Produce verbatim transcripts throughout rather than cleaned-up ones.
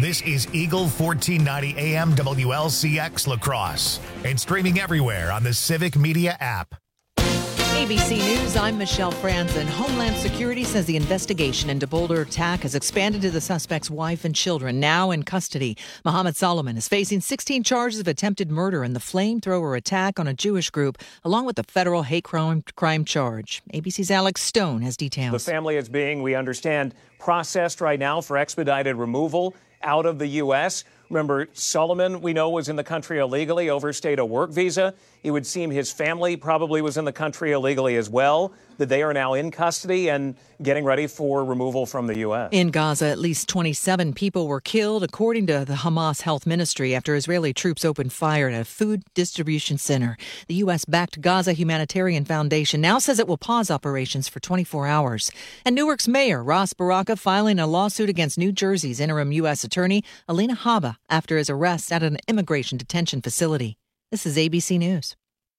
This is Eagle fourteen ninety A M W L C X La Crosse and streaming everywhere on the Civic Media app. A B C News, I'm Michelle Franzen. Homeland Security says the investigation into Boulder attack has expanded to the suspect's wife and children, now in custody. Mohammed Solomon is facing sixteen charges of attempted murder in the flamethrower attack on a Jewish group, along with the federal hate crime, crime charge. A B C's Alex Stone has details. The family is being, we understand, processed right now for expedited removal out of the U S. Remember, Solomon, we know, was in the country illegally, overstayed a work visa. It would seem his family probably was in the country illegally as well, that they are now in custody and getting ready for removal from the U S. In Gaza, at least twenty-seven people were killed, according to the Hamas Health Ministry, after Israeli troops opened fire at a food distribution center. The U S-backed Gaza Humanitarian Foundation now says it will pause operations for twenty-four hours. And Newark's mayor, Ras Baraka, filing a lawsuit against New Jersey's interim U S attorney, Alina Habba, after his arrest at an immigration detention facility. This is A B C News.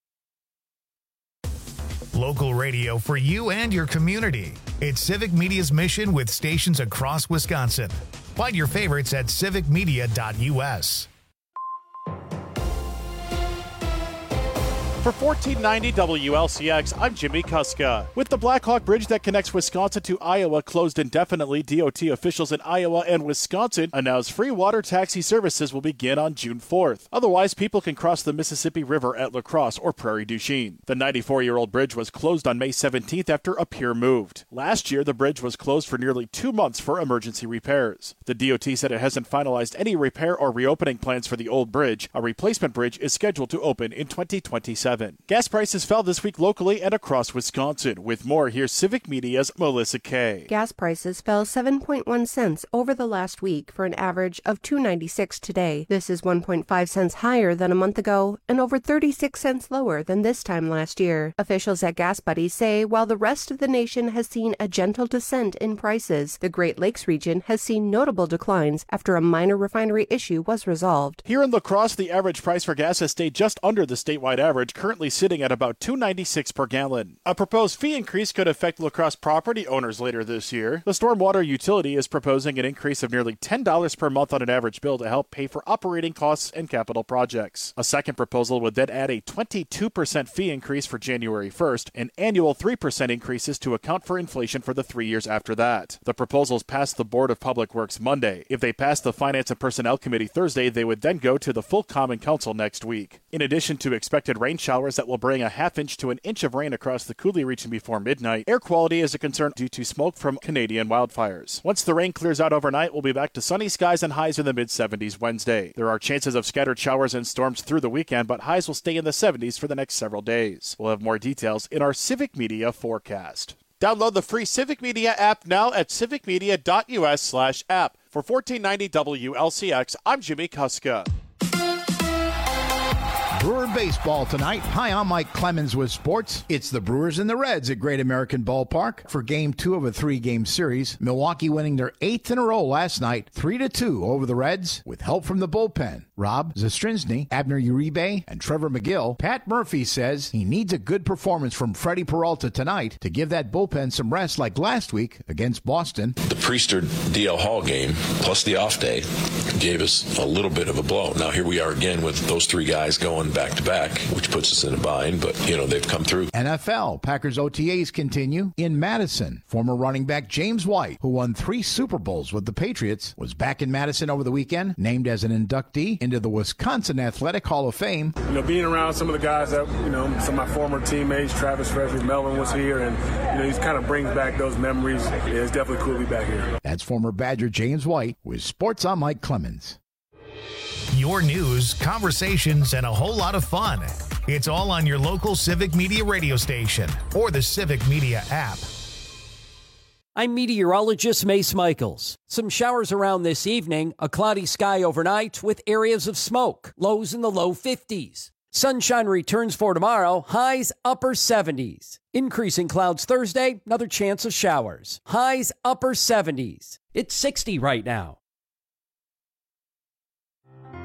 Local radio for you and your community. It's Civic Media's mission with stations across Wisconsin. Find your favorites at civic media dot U S. For fourteen ninety W L C X, I'm Jimmy Kuska. With the Blackhawk Bridge that connects Wisconsin to Iowa closed indefinitely, D O T officials in Iowa and Wisconsin announced free water taxi services will begin on June fourth. Otherwise, people can cross the Mississippi River at La Crosse or Prairie du Chien. The ninety-four-year-old bridge was closed on May seventeenth after a pier moved. Last year, the bridge was closed for nearly two months for emergency repairs. The D O T said it hasn't finalized any repair or reopening plans for the old bridge. A replacement bridge is scheduled to open in twenty twenty-seven. Gas prices fell this week locally and across Wisconsin. With more, here's Civic Media's Melissa Kay. Gas prices fell seven point one cents over the last week for an average of two ninety-six today. This is one point five cents higher than a month ago and over thirty-six cents lower than this time last year. Officials at Gas Buddies say while the rest of the nation has seen a gentle descent in prices, the Great Lakes region has seen notable declines after a minor refinery issue was resolved. Here in La Crosse, the average price for gas has stayed just under the statewide average, currently sitting at about two ninety-six per gallon. A proposed fee increase could affect La Crosse property owners later this year. The stormwater utility is proposing an increase of nearly ten dollars per month on an average bill to help pay for operating costs and capital projects. A second proposal would then add a twenty-two percent fee increase for January first and annual three percent increases to account for inflation for the three years after that. The proposals passed the Board of Public Works Monday. If they pass the Finance and Personnel Committee Thursday, they would then go to the full Common Council next week. In addition to expected rain showers that will bring a half inch to an inch of rain across the Cooley region before midnight, air quality is a concern due to smoke from Canadian wildfires. Once the rain clears out overnight, we'll be back to sunny skies and highs in the mid seventies Wednesday. There are chances of scattered showers and storms through the weekend, but highs will stay in the seventies for the next several days. We'll have more details in our Civic Media forecast. Download the free Civic Media app now at civic media dot U S slash app. For fourteen ninety W L C X, I'm Jimmy Kuska. Brewer baseball tonight. Hi, I'm Mike Clemens with sports. It's the Brewers and the Reds at Great American Ballpark for game two of a three-game series. Milwaukee winning their eighth in a row last night, three to two over the Reds with help from the bullpen. Rob Zastrinsny, Abner Uribe, and Trevor McGill. Pat Murphy says he needs a good performance from Freddie Peralta tonight to give that bullpen some rest like last week against Boston. The Priester D L Hall game plus the off day gave us a little bit of a blow. Now here we are again with those three guys going back to back, which puts us in a bind, but you know, they've come through. N F L Packers O T As continue in Madison. Former running back James White, who won three Super Bowls with the Patriots, was back in Madison over the weekend, named as an inductee into the Wisconsin Athletic Hall of Fame. You know, being around some of the guys that, you know, some of my former teammates, Travis Frederick, Melvin was here, and, you know, he kind of brings back those memories. Yeah, it's definitely cool to be back here. That's former Badger James White with Sports. I'm Mike Clemens. Your news, conversations, and a whole lot of fun. It's all on your local Civic Media radio station or the Civic Media app. I'm meteorologist Mace Michaels. Some showers around this evening, a cloudy sky overnight with areas of smoke, lows in the low fifties. Sunshine returns for tomorrow, highs upper seventies. Increasing clouds Thursday, another chance of showers. Highs upper seventies. It's sixty right now.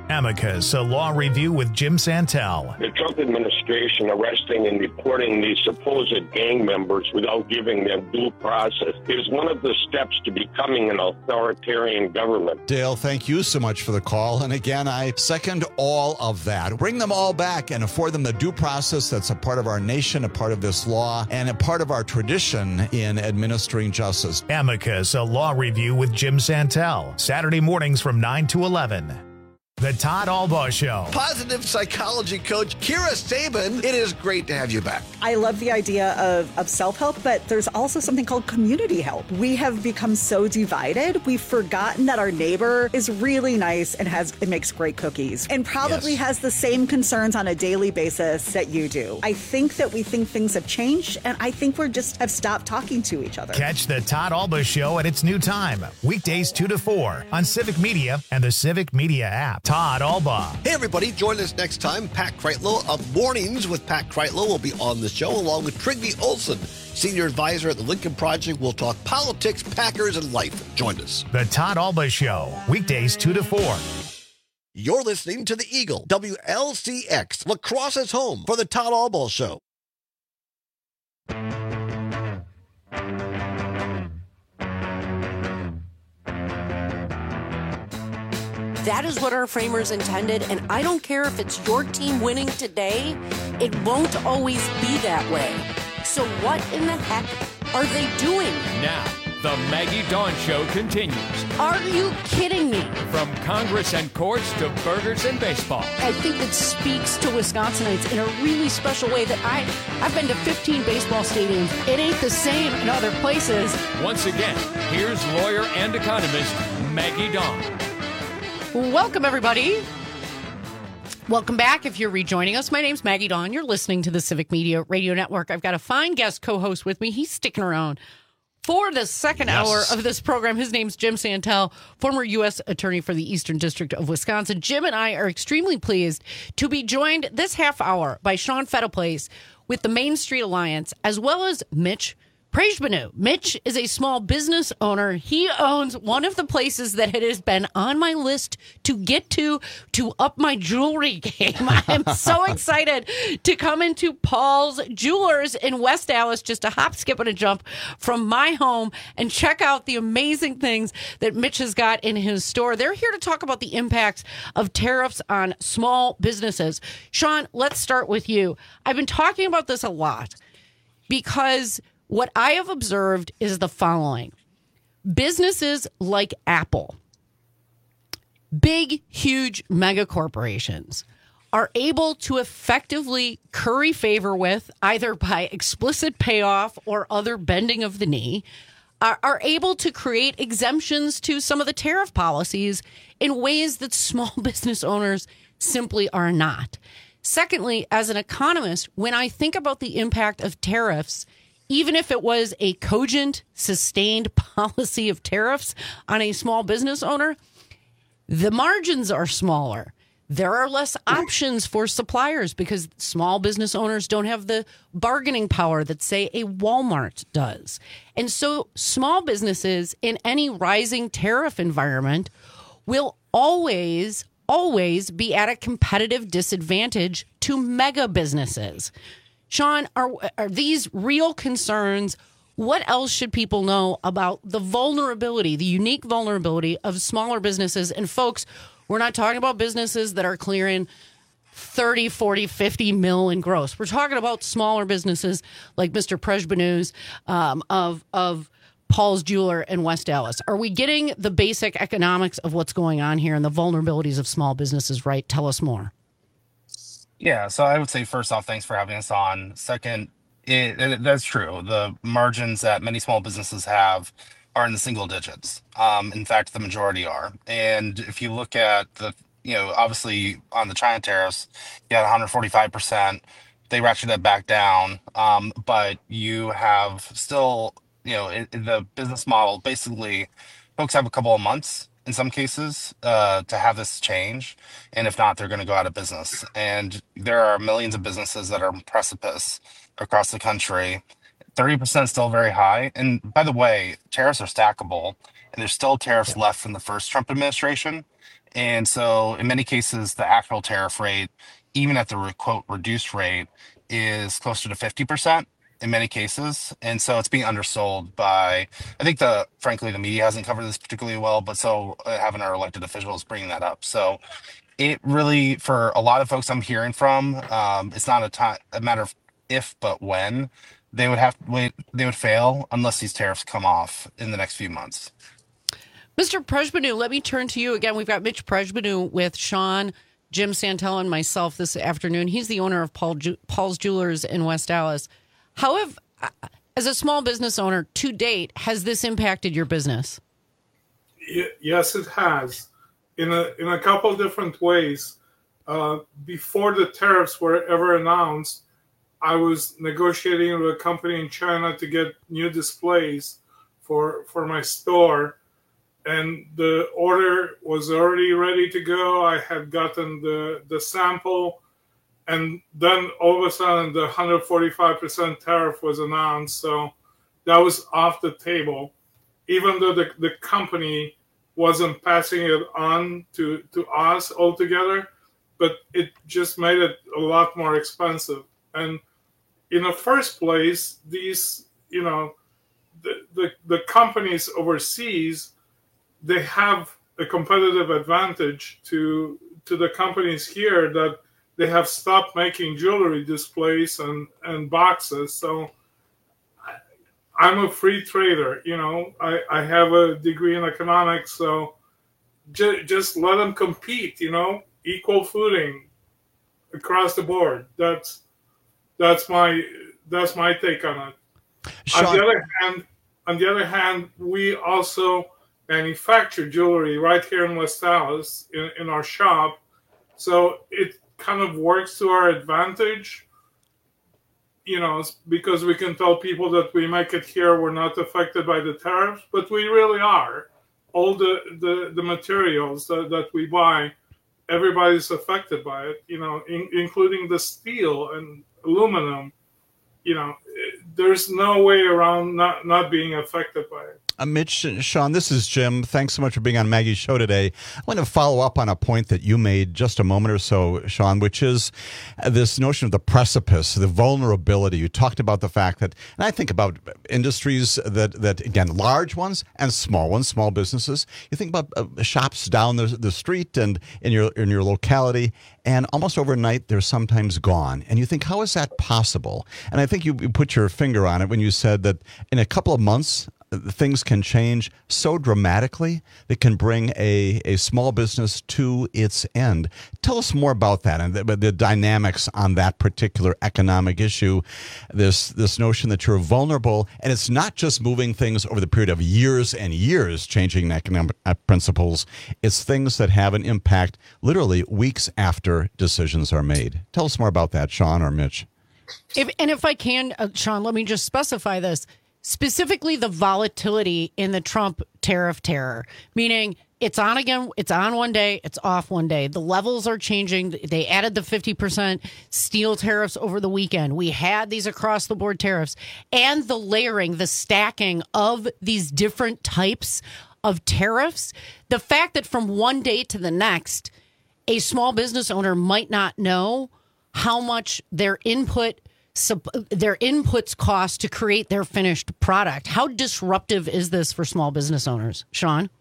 Amicus, a law review with Jim Santel. The Trump administration arresting and deporting these supposed gang members without giving them due process is one of the steps to becoming an authoritarian government. Dale, thank you so much for the call. And again, I second all of that. Bring them all back and afford them the due process that's a part of our nation, a part of this law, and a part of our tradition in administering justice. Amicus, a law review with Jim Santel. Saturday mornings from nine to eleven. The Todd Albaugh Show. Positive psychology coach Kira Sabin, it is great to have you back. I love the idea of, of self-help, but there's also something called community help. We have become so divided, we've forgotten that our neighbor is really nice and has it makes great cookies and probably yes. has the same concerns on a daily basis that you do. I think that we think things have changed, and I think we're just have stopped talking to each other. Catch the Todd Albaugh Show at its new time, weekdays two to four on Civic Media and the Civic Media app. Todd Albaugh. Hey, everybody. Join us next time. Pat Kreitlow of Mornings with Pat Kreitlow will be on the show, along with Trygve Olsen, Senior Advisor at the Lincoln Project. We'll talk politics, Packers, and life. Join us. The Todd Albaugh Show, weekdays two to four. You're listening to the Eagle, W L C X, Lacrosse's home for the Todd Albaugh Show. That is what our framers intended, and I don't care if it's your team winning today, it won't always be that way. So what in the heck are they doing? Now, the Maggie Dawn Show continues. Are you kidding me? From Congress and courts to burgers and baseball. I think it speaks to Wisconsinites in a really special way that I, I've been to fifteen baseball stadiums. It ain't the same in other places. Once again, here's lawyer and economist Maggie Dawn. Welcome, everybody. Welcome back. If you're rejoining us, my name's Maggie Dawn. You're listening to the Civic Media Radio Network. I've got a fine guest co-host with me. He's sticking around for the second yes. hour of this program. His name's Jim Santel, former U S attorney for the Eastern District of Wisconsin. Jim and I are extremely pleased to be joined this half hour by Sean Fetteplace with the Main Street Alliance, as well as Mitch Prejbanu. Mitch is a small business owner. He owns one of the places that it has been on my list to get to to up my jewelry game. I'm so excited to come into Paul's Jewelers in West Dallas, just a hop, skip, and a jump from my home, and check out the amazing things that Mitch has got in his store. They're here to talk about the impacts of tariffs on small businesses. Sean, let's start with you. I've been talking about this a lot because what I have observed is the following. Businesses like Apple, big, huge mega corporations, are able to effectively curry favor with, either by explicit payoff or other bending of the knee, are, are able to create exemptions to some of the tariff policies in ways that small business owners simply are not. Secondly, as an economist, when I think about the impact of tariffs, even if it was a cogent, sustained policy of tariffs on a small business owner, the margins are smaller. There are less options for suppliers because small business owners don't have the bargaining power that, say, a Walmart does. And so small businesses in any rising tariff environment will always, always be at a competitive disadvantage to mega businesses. Sean, are are these real concerns? What else should people know about the vulnerability, the unique vulnerability of smaller businesses? And folks, we're not talking about businesses that are clearing thirty, forty, fifty mil in gross. We're talking about smaller businesses like Mister Prejbanu's um, of of Paul's Jeweler in West Dallas. Are we getting the basic economics of what's going on here and the vulnerabilities of small businesses right? Tell us more. Yeah, so I would say, first off, thanks for having us on. Second, it, it, that's true. The margins that many small businesses have are in the single digits. Um, in fact, the majority are. And if you look at the, you know, obviously on the China tariffs, you had one hundred forty-five percent. They ratcheted that back down. Um, but you have still, you know, it, the business model, basically, folks have a couple of months in some cases uh, to have this change. And if not, they're going to go out of business. And there are millions of businesses that are on precipice across the country. thirty percent is still very high. And by the way, tariffs are stackable. And there's still tariffs left from the first Trump administration. And so in many cases, the actual tariff rate, even at the re- quote reduced rate, is closer to fifty percent in many cases. And so it's being undersold by, I think the, frankly, the media hasn't covered this particularly well, but so uh, having our elected officials bringing that up. So it really, for a lot of folks I'm hearing from, um, it's not a time, a matter of if, but when they would have to wait, they would fail unless these tariffs come off in the next few months. Mister Prejbanu, let me turn to you again. We've got Mitch Prejbanu with Sean, Jim Santel, and myself this afternoon. He's the owner of Paul Ju- Paul's Jewelers in West Dallas. How have, as a small business owner to date, has this impacted your business? Yes, it has. In a in a couple different ways. Uh, before the tariffs were ever announced, I was negotiating with a company in China to get new displays for for my store, and the order was already ready to go. I had gotten the the sample, and then all of a sudden the one hundred forty-five percent tariff was announced. So that was off the table, even though the, the company wasn't passing it on to, to us altogether, but it just made it a lot more expensive. And in the first place, these, you know, the, the, the companies overseas, they have a competitive advantage to to the companies here that they have stopped making jewelry displays and, and boxes. So I'm a free trader, you know, I, I have a degree in economics, so j- just let them compete, you know, equal footing across the board. That's that's my that's my take on it. Sean. On the other hand, on the other hand, we also manufacture jewelry right here in West Dallas in, in our shop, so it kind of works to our advantage. You know, because we can tell people that we make it here, we're not affected by the tariffs, but we really are. All the, the, the materials that, that we buy, everybody's affected by it, you know, in, including the steel and aluminum. You know, there's no way around not, not being affected by it. Uh, Mitch, Sean, this is Jim. Thanks so much for being on Maggie's show today. I want to follow up on a point that you made just a moment or so, Sean, which is this notion of the precipice, the vulnerability. You talked about the fact that, and I think about industries that, that again, large ones and small ones, small businesses. You think about uh, shops down the, the street and in your in your locality, and almost overnight they're sometimes gone. And you think, how is that possible? And I think you, you put your finger on it when you said that in a couple of months, things can change so dramatically that can bring a, a small business to its end. Tell us more about that and the, the dynamics on that particular economic issue, this this notion that you're vulnerable, and it's not just moving things over the period of years and years, changing economic principles. It's things that have an impact literally weeks after decisions are made. Tell us more about that, Sean or Mitch. If, and if I can, uh, Sean, let me just specify this. Specifically, the volatility in the Trump tariff terror, meaning it's on again, it's on one day, it's off one day. The levels are changing. They added the fifty percent steel tariffs over the weekend. We had these across the board tariffs and the layering, the stacking of these different types of tariffs. The fact that from one day to the next, a small business owner might not know how much their input their inputs cost to create their finished product. How disruptive is this for small business owners? Sean?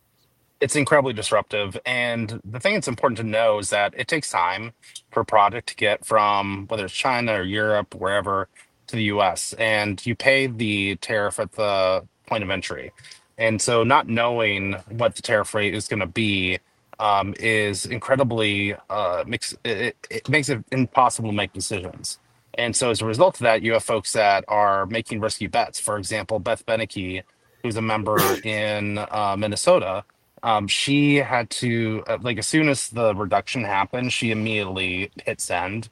It's incredibly disruptive. And the thing that's important to know is that it takes time for a product to get from whether it's China or Europe, wherever, to the U S. And you pay the tariff at the point of entry. And so not knowing what the tariff rate is going to be um, is incredibly, uh, makes it, it makes it impossible to make decisions. And so as a result of that, you have folks that are making risky bets. For example, Beth Beneke, who's a member in uh, Minnesota, um, she had to, uh, like, as soon as the reduction happened, she immediately hit send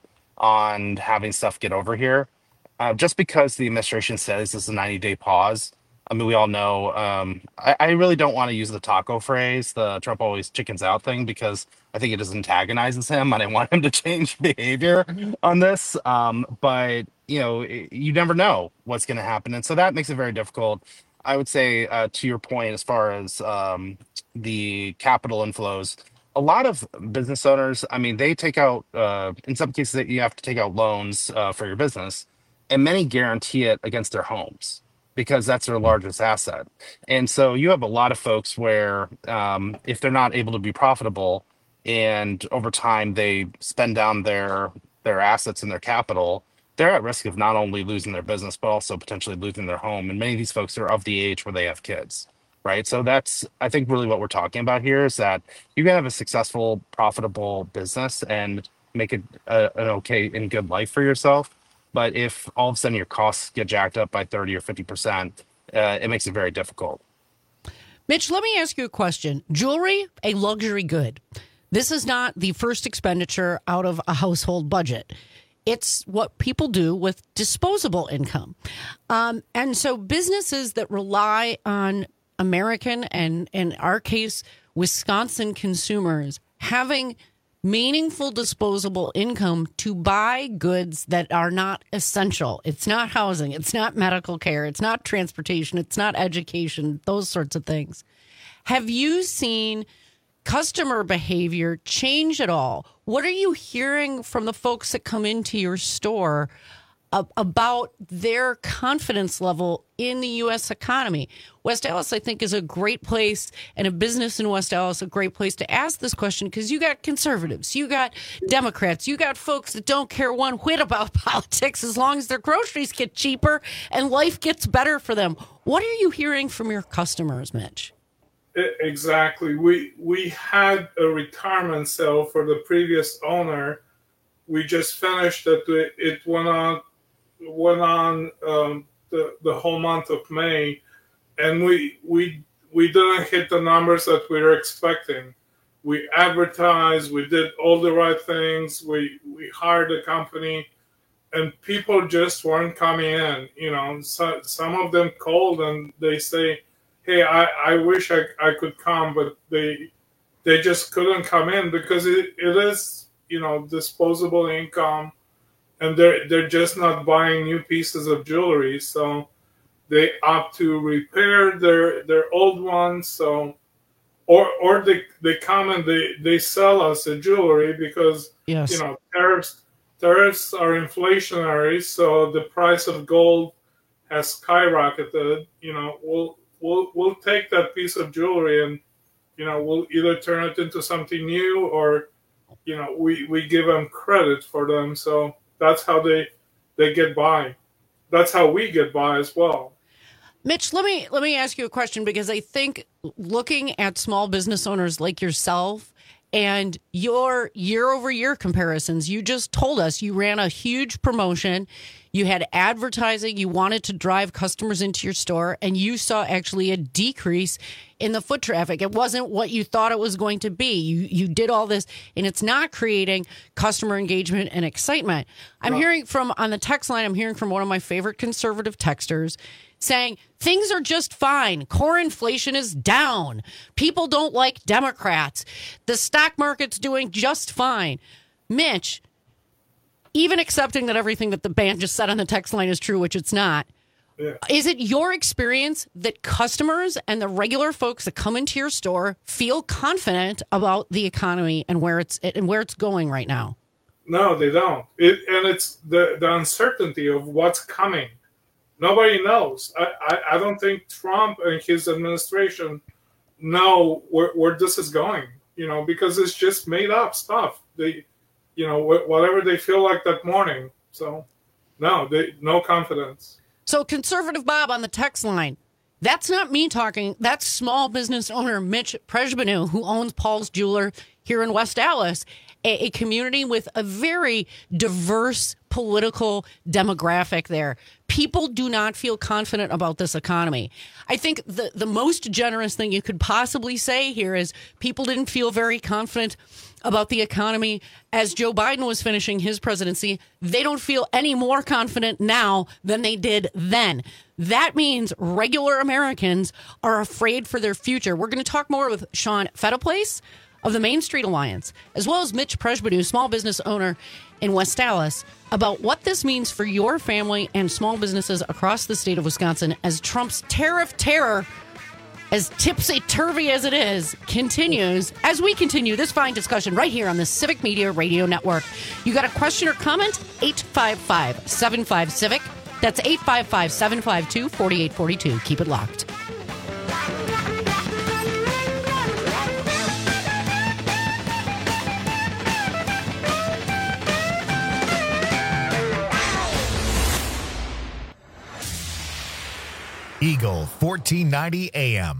on having stuff get over here. Uh, just because the administration says this is a ninety-day pause. I mean, we all know, um, I, I really don't want to use the taco phrase, the Trump always chickens out thing, because I think it just antagonizes him. I didn't want him to change behavior on this. Um, but, you know, you never know what's going to happen. And so that makes it very difficult. I would say, uh, to your point, as far as um, the capital inflows, a lot of business owners, I mean, they take out, uh, in some cases, that you have to take out loans uh, for your business, and many guarantee it against their homes because that's their largest asset. And so you have a lot of folks where um, if they're not able to be profitable and over time they spend down their their assets and their capital, they're at risk of not only losing their business, but also potentially losing their home. And many of these folks are of the age where they have kids. Right. So that's, I think, really what we're talking about here is that you can have a successful, profitable business and make it a, an okay and good life for yourself. But if all of a sudden your costs get jacked up by thirty or fifty percent, uh, it makes it very difficult. Mitch, let me ask you a question. Jewelry, a luxury good. This is not the first expenditure out of a household budget. It's what people do with disposable income. Um, and so businesses that rely on American and, in our case, Wisconsin consumers having meaningful disposable income to buy goods that are not essential. It's not housing. It's not medical care. It's not transportation. It's not education, those sorts of things. Have you seen customer behavior change at all? What are you hearing from the folks that come into your store about their confidence level in the U S economy? West Allis, I think, is a great place, and a business in West Allis, a great place to ask this question, because you got conservatives, you got Democrats, you got folks that don't care one whit about politics as long as their groceries get cheaper and life gets better for them. What are you hearing from your customers, Mitch? Exactly. We we had a retirement sale for the previous owner. We just finished it. It went on went on um, the the whole month of May, and we we we didn't hit the numbers that we were expecting. We advertised, we did all the right things, we we hired a company, and people just weren't coming in. You know, so, some of them called and they say, "Hey, I, I wish I, I could come," but they they just couldn't come in because it, it is, you know, disposable income. And they're they're just not buying new pieces of jewelry, so they opt to repair their their old ones. So, or or they, they come and they, they sell us the jewelry because yes. you know tariffs tariffs are inflationary, so the price of gold has skyrocketed. You know, we'll we'll we'll take that piece of jewelry and you know we'll either turn it into something new or you know we, we give them credit for them. So. That's how they they get by. That's how we get by as well. Mitch, let me let me ask you a question, because I think looking at small business owners like yourself and your year over year comparisons, you just told us you ran a huge promotion. You had advertising. You wanted to drive customers into your store, and you saw actually a decrease in the foot traffic. It wasn't what you thought it was going to be. You you did all this, and it's not creating customer engagement and excitement. I'm no. hearing from, on the text line, I'm hearing from one of my favorite conservative texters saying things are just fine. Core inflation is down. People don't like Democrats. The stock market's doing just fine. Mitch, even accepting that everything that the band just said on the text line is true, which it's not, yeah. is it your experience that customers and the regular folks that come into your store feel confident about the economy and where it's and where it's going right now? No, they don't. It, and it's the, the uncertainty of what's coming. Nobody knows. I, I, I don't think Trump and his administration know where, where this is going, you know, because it's just made up stuff. They, you know, wh- whatever they feel like that morning. So, no, they no confidence. So, Conservative Bob on the text line, that's not me talking. That's small business owner Mitch Prejbanu, who owns Paul's Jeweler here in West Allis, a, a community with a very diverse political demographic there. People do not feel confident about this economy. I think the, the most generous thing you could possibly say here is people didn't feel very confident about the economy as Joe Biden was finishing his presidency. They don't feel any more confident now than they did then. That means regular Americans are afraid for their future. We're going to talk more with Sean Fettiplace of the Main Street Alliance, as well as Mitch Prejbanu, small business owner in West Allis, about what this means for your family and small businesses across the state of Wisconsin as Trump's tariff terror as tipsy-turvy as it is, continues as we continue this fine discussion right here on the Civic Media Radio Network. You got a question or comment? eight five five, seven five, CIVIC. That's eight five five, seven five two, four eight four two. Keep it locked. Eagle fourteen ninety A M.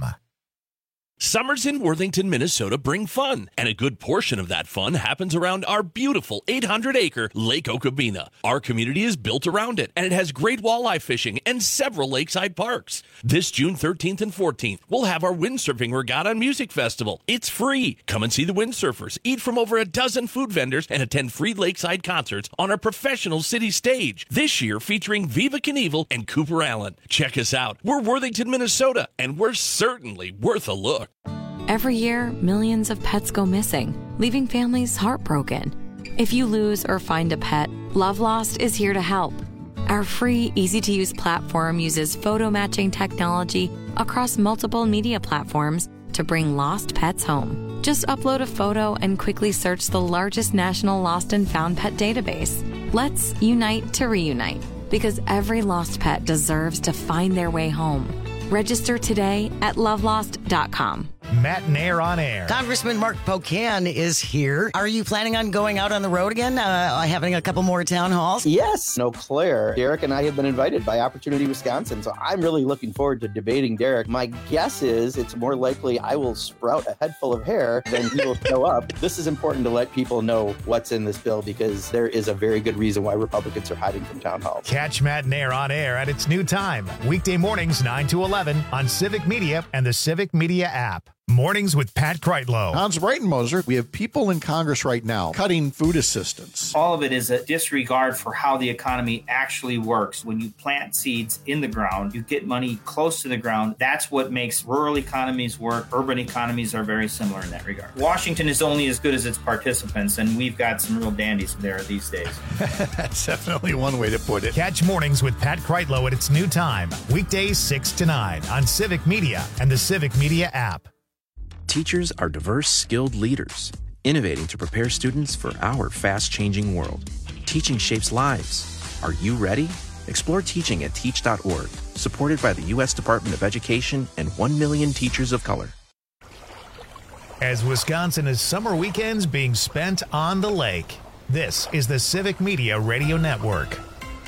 Summers in Worthington, Minnesota bring fun, and a good portion of that fun happens around our beautiful eight hundred acre Lake Okabena. Our community is built around it, and it has great walleye fishing and several lakeside parks. This June thirteenth and fourteenth, we'll have our Windsurfing Regatta and Music Festival. It's free. Come and see the windsurfers, eat from over a dozen food vendors, and attend free lakeside concerts on our professional city stage. This year featuring Viva Knievel and Cooper Allen. Check us out. We're Worthington, Minnesota, and we're certainly worth a look. Every year, millions of pets go missing, leaving families heartbroken. If you lose or find a pet, Love Lost is here to help. Our free, easy-to-use platform uses photo matching technology across multiple media platforms to bring lost pets home. Just upload a photo and quickly search the largest national lost and found pet database. Let's unite to reunite, because every lost pet deserves to find their way home. Register today at love lost dot com. Matt Nair on air. Congressman Mark Pocan is here. Are you planning on going out on the road again, uh, having a couple more town halls? Yes. No, Claire. Derek and I have been invited by Opportunity Wisconsin, so I'm really looking forward to debating Derek. My guess is it's more likely I will sprout a head full of hair than he will show up. This is important to let people know what's in this bill, because there is a very good reason why Republicans are hiding from town halls. Catch Matt Nair on air at its new time, weekday mornings nine to eleven on Civic Media and the Civic Media app. Mornings with Pat Kreitlow. Hans Breitenmoser, we have people in Congress right now cutting food assistance. All of it is a disregard for how the economy actually works. When you plant seeds in the ground, you get money close to the ground. That's what makes rural economies work. Urban economies are very similar in that regard. Washington is only as good as its participants, and we've got some real dandies there these days. That's definitely one way to put it. Catch Mornings with Pat Kreitlow at its new time, weekdays six to nine on Civic Media and the Civic Media app. Teachers are diverse, skilled leaders, innovating to prepare students for our fast-changing world. Teaching shapes lives. Are you ready? Explore teaching at teach dot org, supported by the U S Department of Education and one million teachers of color. As Wisconsin is summer weekends being spent on the lake, this is the Civic Media Radio Network.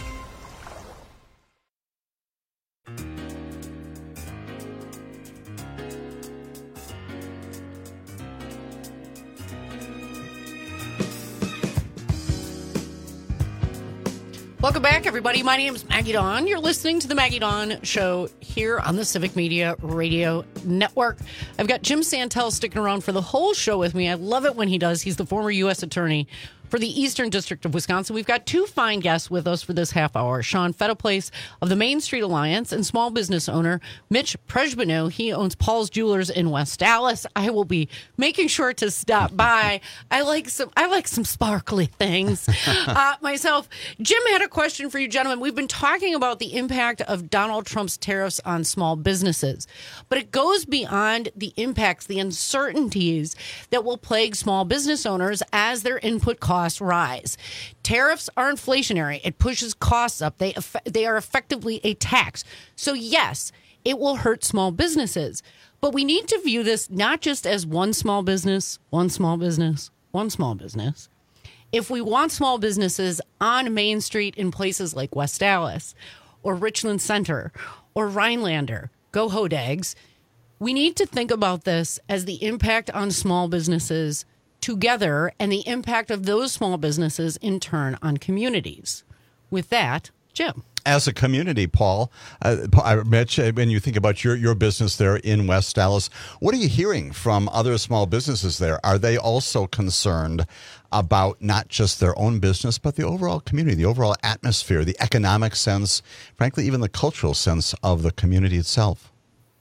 Welcome back, everybody. My name is Maggie Dawn. You're listening to the Maggie Dawn Show here on the Civic Media Radio Network. I've got Jim Santel sticking around for the whole show with me. I love it when he does. He's the former U S attorney for the Eastern District of Wisconsin. We've got two fine guests with us for this half hour. Sean Fetteplace of the Main Street Alliance and small business owner Mitch Prejbanu. He owns Paul's Jewelers in West Dallas. I will be making sure to stop by. I like some I like some sparkly things. uh, myself, Jim had a question for you gentlemen. We've been talking about the impact of Donald Trump's tariffs on small businesses, but it goes beyond the impacts, the uncertainties that will plague small business owners as their input costs rise. Tariffs are inflationary. It pushes costs up. They they are effectively a tax. So yes, it will hurt small businesses. But we need to view this not just as one small business, one small business, one small business. If we want small businesses on Main Street in places like West Dallas or Richland Center or Rhinelander, go Hodags, we need to think about this as the impact on small businesses together and the impact of those small businesses in turn on communities. With that, Jim. As a community, Paul, uh, Mitch, when you think about your, your business there in West Dallas, what are you hearing from other small businesses there? Are they also concerned about not just their own business, but the overall community, the overall atmosphere, the economic sense, frankly, even the cultural sense of the community itself?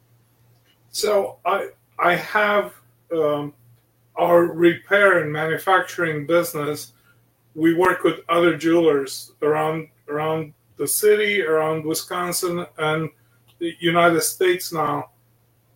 So I I have um, our repair and manufacturing business. We work with other jewelers around around the city, around Wisconsin and the United States now.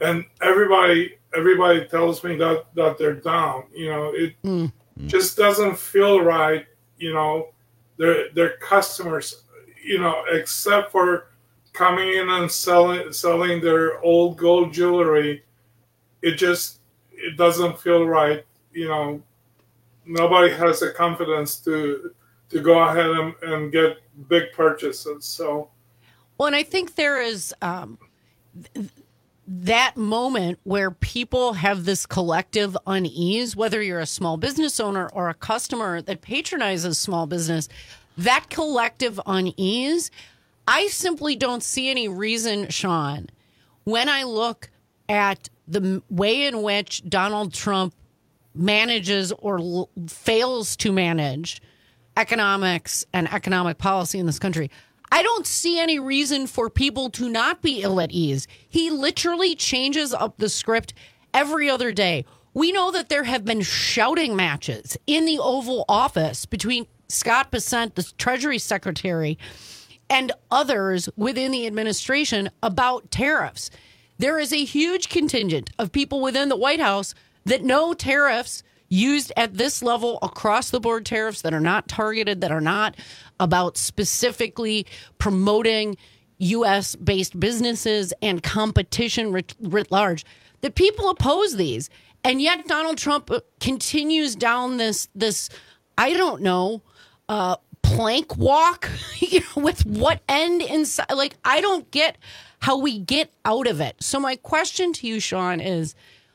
and everybody everybody tells me that that they're down. You know, it mm. just doesn't feel right. You know, their their customers, you know, except for coming in and selling selling their old gold jewelry, it just it doesn't feel right. You know, nobody has the confidence to to go ahead and, and get big purchases. So, well, and I think there is um, th- that moment where people have this collective unease, whether you're a small business owner or a customer that patronizes small business, that collective unease, I simply don't see any reason, Sean, when I look at the way in which Donald Trump manages or l- fails to manage economics and economic policy in this country, I don't see any reason for people to not be ill at ease. He literally changes up the script every other day. We know that there have been shouting matches in the Oval Office between Scott Bessent, the Treasury Secretary, and others within the administration about tariffs. There is a huge contingent of people within the White House that know tariffs used at this level, across the board tariffs that are not targeted, that are not about specifically promoting U S based businesses and competition writ, writ large, that people oppose these. And yet Donald Trump continues down this, this I don't know, uh, plank walk you know, with what end inside? Like, I don't get how we get out of it. So my question to you, Sean, is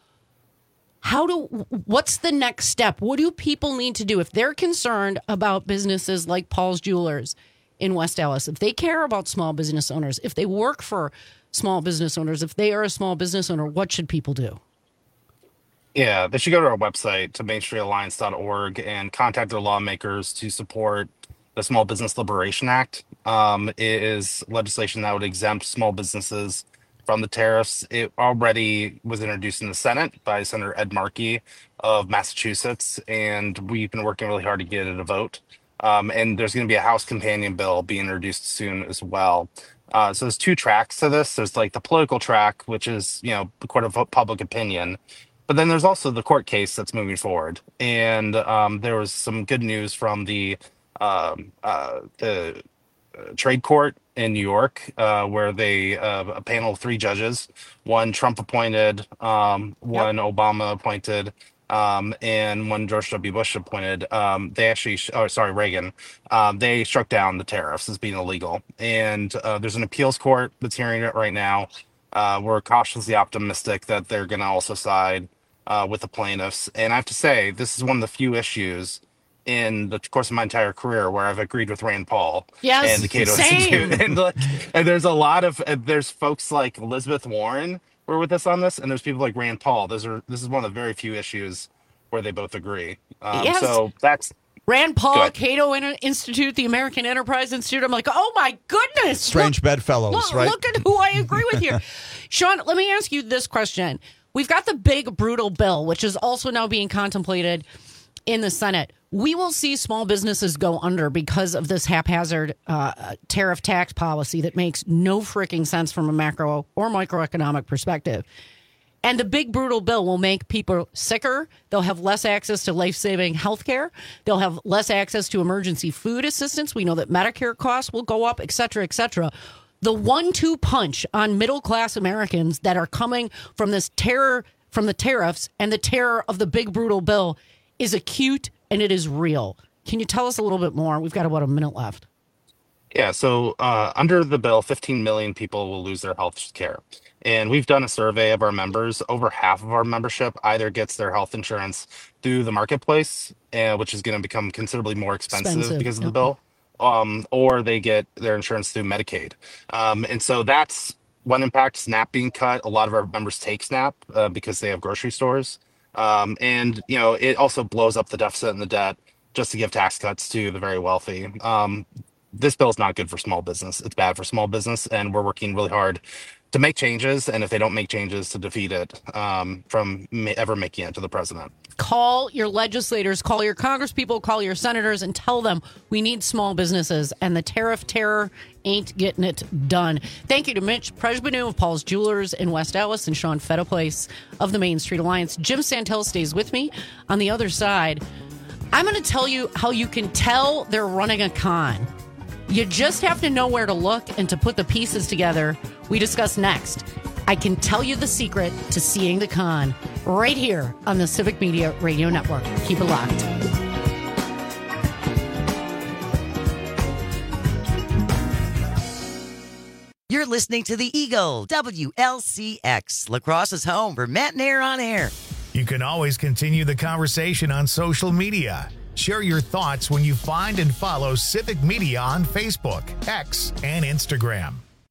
how do, what's the next step? What do people need to do if they're concerned about businesses like Paul's Jewelers in West Allis, if they care about small business owners, if they work for small business owners, if they are a small business owner, what should people do? Yeah, they should go to our website, to main street alliance dot org, and contact their lawmakers to support the Small Business Liberation Act. Um, it is legislation that would exempt small businesses from the tariffs. It already was introduced in the Senate by Senator Ed Markey of Massachusetts, and we've been working really hard to get it a vote. Um, and there's going to be a House companion bill being introduced soon as well. Uh, so there's two tracks to this. There's like the political track, which is, you know, the court of public opinion. But then there's also the court case that's moving forward. And um, there was some good news from the, um, uh, the uh, trade court in New York, uh, where they, uh, a panel of three judges, one Trump appointed, um, one yep. Obama appointed, um, and one George W. Bush appointed. Um, they actually, oh, sorry, Reagan, um, they struck down the tariffs as being illegal. And uh, there's an appeals court that's hearing it right now. Uh, we're cautiously optimistic that they're going to also side uh, with the plaintiffs. And I have to say, this is one of the few issues in the course of my entire career where I've agreed with Rand Paul yes, and the Cato same. Institute. And, like, and there's a lot of, uh, there's folks like Elizabeth Warren who are with us on this, and there's people like Rand Paul. Those are, this is one of the very few issues where they both agree. Um, yes. So that's... Rand Paul, Cato Institute, the American Enterprise Institute. I'm like, oh my goodness. Strange look, bedfellows, look, right? Look at who I agree with here. Sean, let me ask you this question. We've got the big, brutal bill, which is also now being contemplated in the Senate. We will see small businesses go under because of this haphazard uh, tariff tax policy that makes no freaking sense from a macro or microeconomic perspective. And the big, brutal bill will make people sicker. They'll have less access to life-saving health care. They'll have less access to emergency food assistance. We know that Medicare costs will go up, et cetera, et cetera. The one two punch on middle-class Americans that are coming from this terror, from the tariffs and the terror of the big, brutal bill is acute and it is real. Can you tell us a little bit more? We've got about a minute left. Yeah, so uh, under the bill, fifteen million people will lose their health care. And we've done a survey of our members. Over half of our membership either gets their health insurance through the marketplace, uh, which is going to become considerably more expensive, expensive because of yep. the bill, um, or they get their insurance through Medicaid. Um, and so that's one impact. SNAP being cut. A lot of our members take SNAP uh, because they have grocery stores. Um, and, you know, it also blows up the deficit and the debt just to give tax cuts to the very wealthy. Um, This bill is not good for small business. It's bad for small business, and we're working really hard to make changes, and if they don't make changes, to defeat it um, from ma- ever making it to the president. Call your legislators, call your congresspeople, call your senators, and tell them we need small businesses, and the tariff terror ain't getting it done. Thank you to Mitch Prejbanu of Paul's Jewelers in West Allis and Sean Fettoplace of the Main Street Alliance. Jim Santel stays with me on the other side. I'm going to tell you how you can tell they're running a con. You just have to know where to look and to put the pieces together. We discuss next. I can tell you the secret to seeing the con right here on the Civic Media Radio Network. Keep it locked. You're listening to the Eagle, W L C X, La Crosse's home for Matt Nair on air. You can always continue the conversation on social media. Share your thoughts when you find and follow Civic Media on Facebook, X, and Instagram.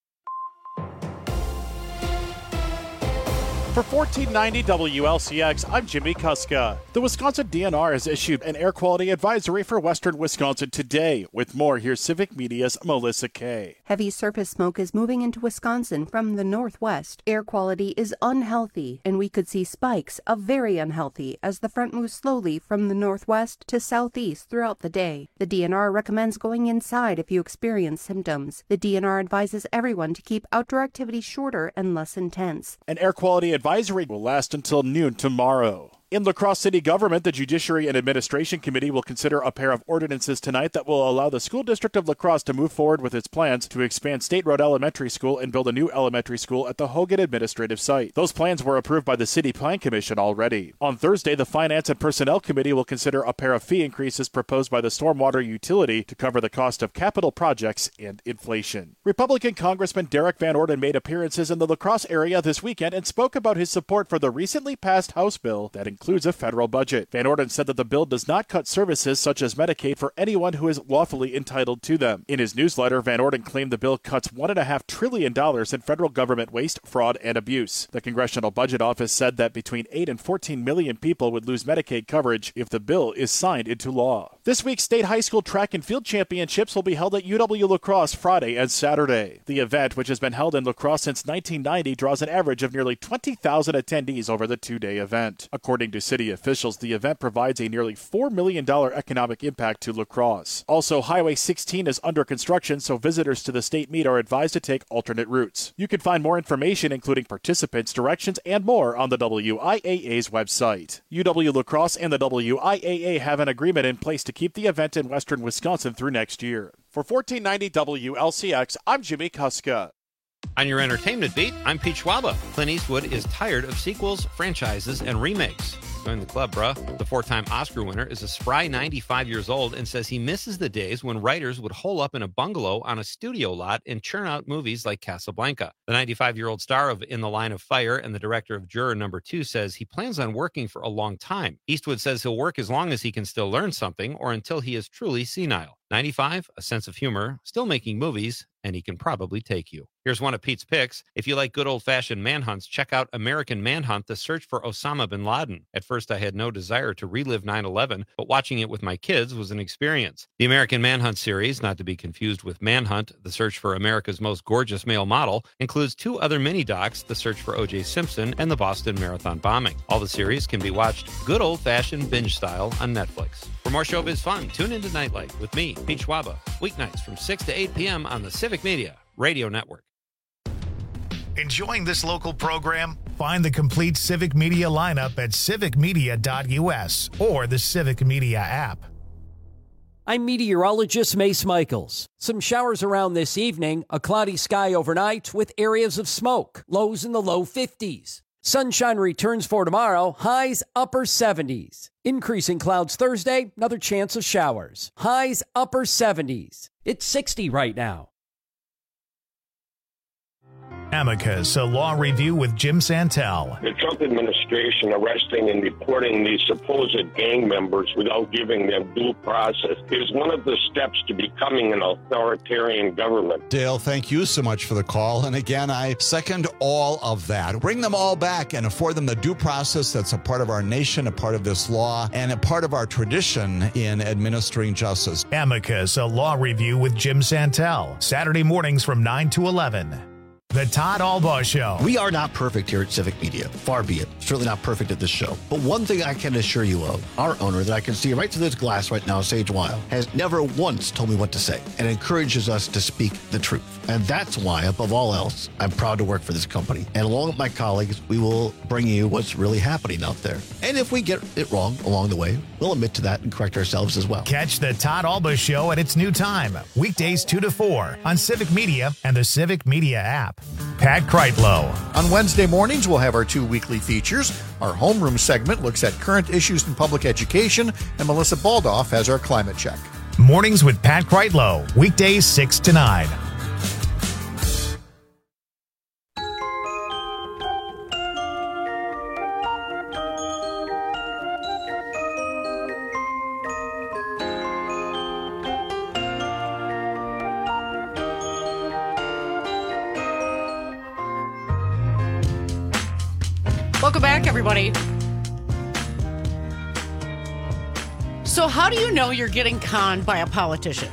For fourteen ninety W L C X, I'm Jimmy Kuska. The Wisconsin D N R has issued an air quality advisory for western Wisconsin today. With more, here's Civic Media's Melissa Kay. Heavy surface smoke is moving into Wisconsin from the northwest. Air quality is unhealthy, and we could see spikes of very unhealthy as the front moves slowly from the northwest to southeast throughout the day. The D N R recommends going inside if you experience symptoms. The D N R advises everyone to keep outdoor activity shorter and less intense. An air quality advisory will last until noon tomorrow. In La Crosse City Government, the Judiciary and Administration Committee will consider a pair of ordinances tonight that will allow the School District of La Crosse to move forward with its plans to expand State Road Elementary School and build a new elementary school at the Hogan Administrative Site. Those plans were approved by the City Plan Commission already. On Thursday, the Finance and Personnel Committee will consider a pair of fee increases proposed by the Stormwater Utility to cover the cost of capital projects and inflation. Republican Congressman Derek Van Orden made appearances in the La Crosse area this weekend and spoke about his support for the recently passed House bill that includes a federal budget. Van Orden said that the bill does not cut services such as Medicaid for anyone who is lawfully entitled to them. In his newsletter, Van Orden claimed the bill cuts one point five trillion dollars in federal government waste, fraud, and abuse. The Congressional Budget Office said that between eight and fourteen million people would lose Medicaid coverage if the bill is signed into law. This week's state high school track and field championships will be held at U W La Crosse Friday and Saturday. The event, which has been held in La Crosse since nineteen ninety, draws an average of nearly twenty thousand attendees over the two-day event. According to city officials, the event provides a nearly four million dollars economic impact to La Crosse. Also, Highway sixteen is under construction, so visitors to the state meet are advised to take alternate routes. You can find more information, including participants, directions, and more on the W I A A's website. U W La Crosse and the W I A A have an agreement in place to keep the event in western Wisconsin through next year. For fourteen ninety W L C X, I'm Jimmy Kuska. On your entertainment beat, I'm Pete Schwaba. Clint Eastwood is tired of sequels, franchises, and remakes. Join the club, bruh. The four-time Oscar winner is a spry ninety-five years old and says he misses the days when writers would hole up in a bungalow on a studio lot and churn out movies like Casablanca. The ninety-five-year-old star of In the Line of Fire and the director of Juror Number Two says he plans on working for a long time. Eastwood says he'll work as long as he can still learn something or until he is truly senile. ninety-five, a sense of humor, still making movies, and he can probably take you. Here's one of Pete's picks. If you like good old-fashioned manhunts, check out American Manhunt, the search for Osama bin Laden. At first, I had no desire to relive nine eleven, but watching it with my kids was an experience. The American Manhunt series, not to be confused with Manhunt, the search for America's most gorgeous male model, includes two other mini-docs, the search for O J Simpson and the Boston Marathon bombing. All the series can be watched good old-fashioned binge style on Netflix. For more showbiz fun, tune into Nightlight with me, Pete Schwaba, weeknights from six to eight p.m. on the Civic Media Radio Network. Enjoying this local program? Find the complete Civic Media lineup at civic media dot U S or the Civic Media app. I'm meteorologist Mace Michaels. Some showers around this evening, a cloudy sky overnight with areas of smoke, lows in the low fifties. Sunshine returns for tomorrow, highs upper seventies. Increasing clouds Thursday, another chance of showers. Highs upper seventies. It's sixty right now. Amicus, a law review with Jim Santel. The Trump administration arresting and deporting these supposed gang members without giving them due process is one of the steps to becoming an authoritarian government. Dale, thank you so much for the call. And again, I second all of that. Bring them all back and afford them the due process that's a part of our nation, a part of this law, and a part of our tradition in administering justice. Amicus, a law review with Jim Santel. Saturday mornings from nine to eleven. The Todd Albaugh Show. We are not perfect here at Civic Media. Far be it. Certainly not perfect at this show. But one thing I can assure you of, our owner that I can see right through this glass right now, Sage Weil, has never once told me what to say and encourages us to speak the truth. And that's why, above all else, I'm proud to work for this company. And along with my colleagues, we will bring you what's really happening out there. And if we get it wrong along the way, we'll admit to that and correct ourselves as well. Catch the Todd Albaugh Show at its new time, weekdays two to four on Civic Media and the Civic Media app. Pat Kreitlow. On Wednesday mornings, we'll have our two weekly features. Our homeroom segment looks at current issues in public education, and Melissa Baldoff has our climate check. Mornings with Pat Kreitlow, weekdays six to nine. Welcome back, everybody. So how do you know you're getting conned by a politician?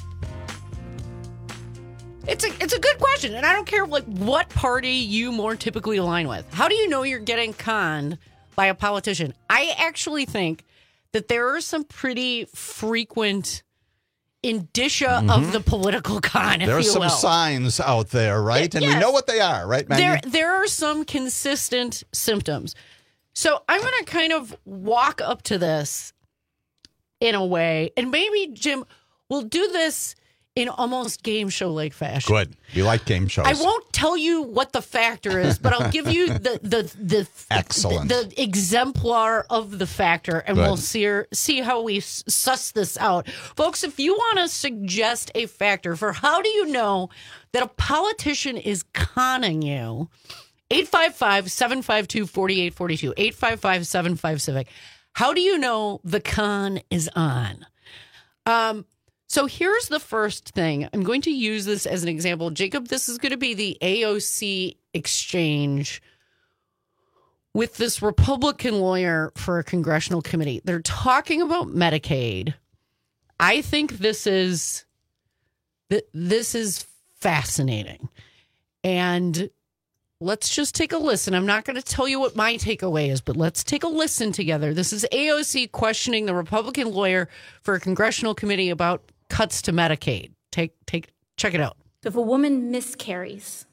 It's a it's a good question, and I don't care like what party you more typically align with. How do you know you're getting conned by a politician? I actually think that there are some pretty frequent indicia mm-hmm. of the political con, if there are you some will. signs out there, right? And yes. we know what they are, right, Maggie? There, there are some consistent symptoms. So I'm going to kind of walk up to this in a way, and maybe, Jim, we'll do this in almost game show-like fashion. Good. You like game shows. I won't tell you what the factor is, but I'll give you the the the excellent the, the exemplar of the factor, and Good. we'll see see how we suss this out, folks. If you want to suggest a factor for how do you know that a politician is conning you, eight five five, seven five two, four eight four two, eight five five, seven five Civic. How do you know the con is on? Um. So here's the first thing. I'm going to use this as an example. Jacob, this is going to be the A O C exchange with this Republican lawyer for a congressional committee. They're talking about Medicaid. I think this is this is fascinating. And let's just take a listen. I'm not going to tell you what my takeaway is, but let's take a listen together. This is A O C questioning the Republican lawyer for a congressional committee about cuts to Medicaid. Take, take, check it out. If a woman miscarries,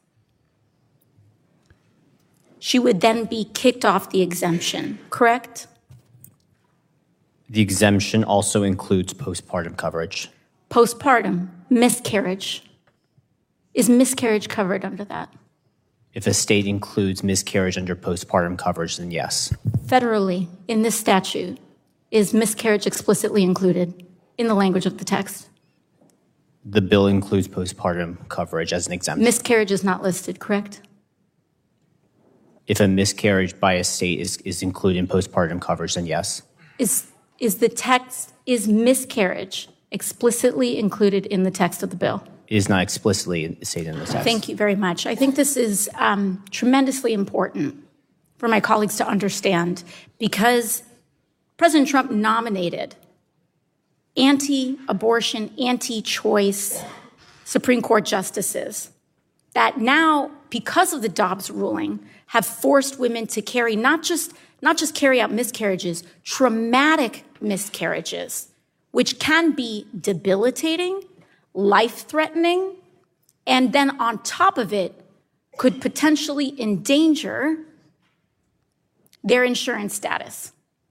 she would then be kicked off the exemption, correct? The exemption also includes postpartum coverage. Postpartum, miscarriage. Is miscarriage covered under that? If a state includes miscarriage under postpartum coverage, then yes. Federally, in this statute, is miscarriage explicitly included in the language of the text? The bill includes postpartum coverage as an exemption. Miscarriage is not listed, correct? If a miscarriage by a state is, is included in postpartum coverage, then yes. Is is the text, is miscarriage explicitly included in the text of the bill? It is not explicitly stated in the text. Thank you very much. I think this is um, tremendously important for my colleagues to understand because President Trump nominated anti-abortion, anti-choice Supreme Court justices that now, because of the Dobbs ruling, have forced women to carry not just not just carry out miscarriages, traumatic miscarriages, which can be debilitating, life-threatening, and then on top of it, could potentially endanger their insurance status.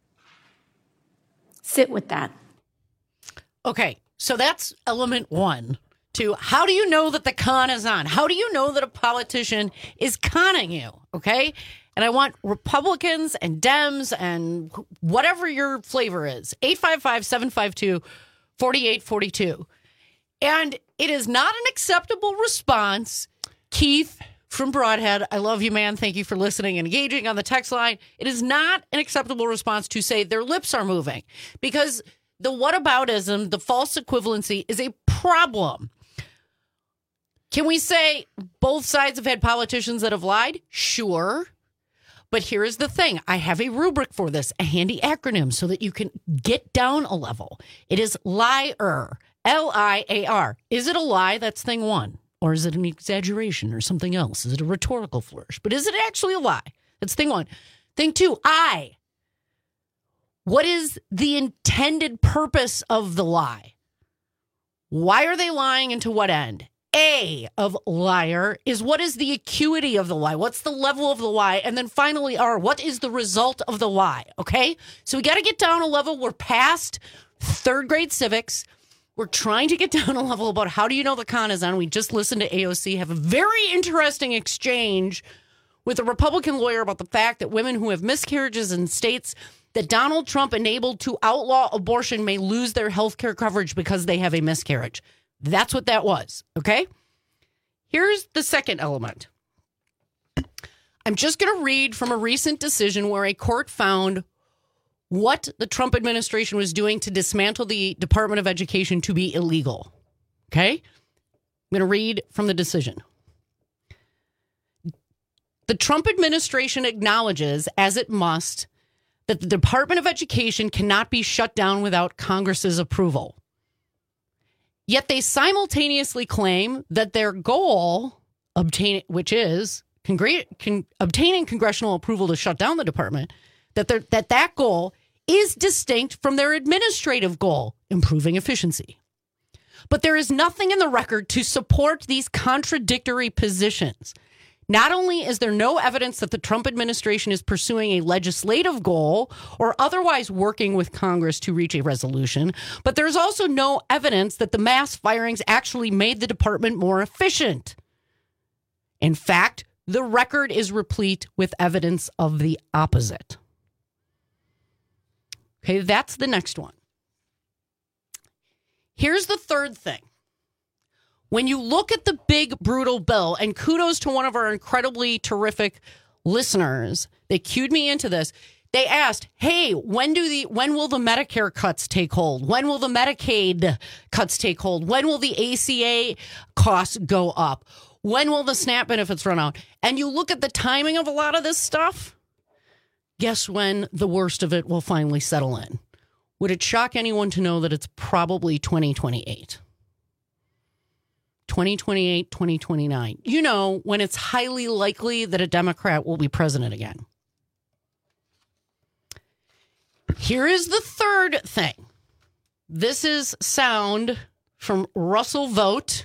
Sit with that. Okay, so that's element one. To how do you know that the con is on? How do you know that a politician is conning you? Okay, and I want Republicans and Dems and whatever your flavor is. eight five five, seven five two, four eight four two. And it is not an acceptable response. Keith from Broadhead, I love you, man. Thank you for listening and engaging on the text line. It is not an acceptable response to say their lips are moving because the whataboutism, the false equivalency is a problem. Can we say both sides have had politicians that have lied? Sure. But here is the thing. I have a rubric for this, a handy acronym so that you can get down a level. It is liar. L I A R. Is it a lie? That's thing one. Or is it an exaggeration or something else? Is it a rhetorical flourish? But is it actually a lie? That's thing one. Thing two, I. What is the intended purpose of the lie? Why are they lying and to what end? A of liar is what is the acuity of the lie? What's the level of the lie? And then finally, R, what is the result of the lie? Okay? So we got to get down a level. We're past third grade civics. We're trying to get down a level about how do you know the con is on. We just listened to A O C have a very interesting exchange with a Republican lawyer about the fact that women who have miscarriages in states that Donald Trump enabled to outlaw abortion may lose their health care coverage because they have a miscarriage. That's what that was, okay? Here's the second element. I'm just going to read from a recent decision where a court found what the Trump administration was doing to dismantle the Department of Education to be illegal, okay? I'm going to read from the decision. The Trump administration acknowledges, as it must, that the Department of Education cannot be shut down without Congress's approval. Yet they simultaneously claim that their goal, obtain, which is congr- con- obtaining congressional approval to shut down the department, that that that goal is distinct from their administrative goal, improving efficiency. But there is nothing in the record to support these contradictory positions. Not only is there no evidence that the Trump administration is pursuing a legislative goal or otherwise working with Congress to reach a resolution, but there's also no evidence that the mass firings actually made the department more efficient. In fact, the record is replete with evidence of the opposite. Okay, that's the next one. Here's the third thing. When you look at the big, brutal bill, and kudos to one of our incredibly terrific listeners, they cued me into this. They asked, hey, when do the when will the Medicare cuts take hold? When will the Medicaid cuts take hold? When will the A C A costs go up? When will the SNAP benefits run out? And you look at the timing of a lot of this stuff, guess when the worst of it will finally settle in? Would it shock anyone to know that it's probably twenty twenty-eight? twenty twenty-eight, twenty twenty-nine. You know, when it's highly likely that a Democrat will be president again. Here is the third thing. This is sound from Russell Vought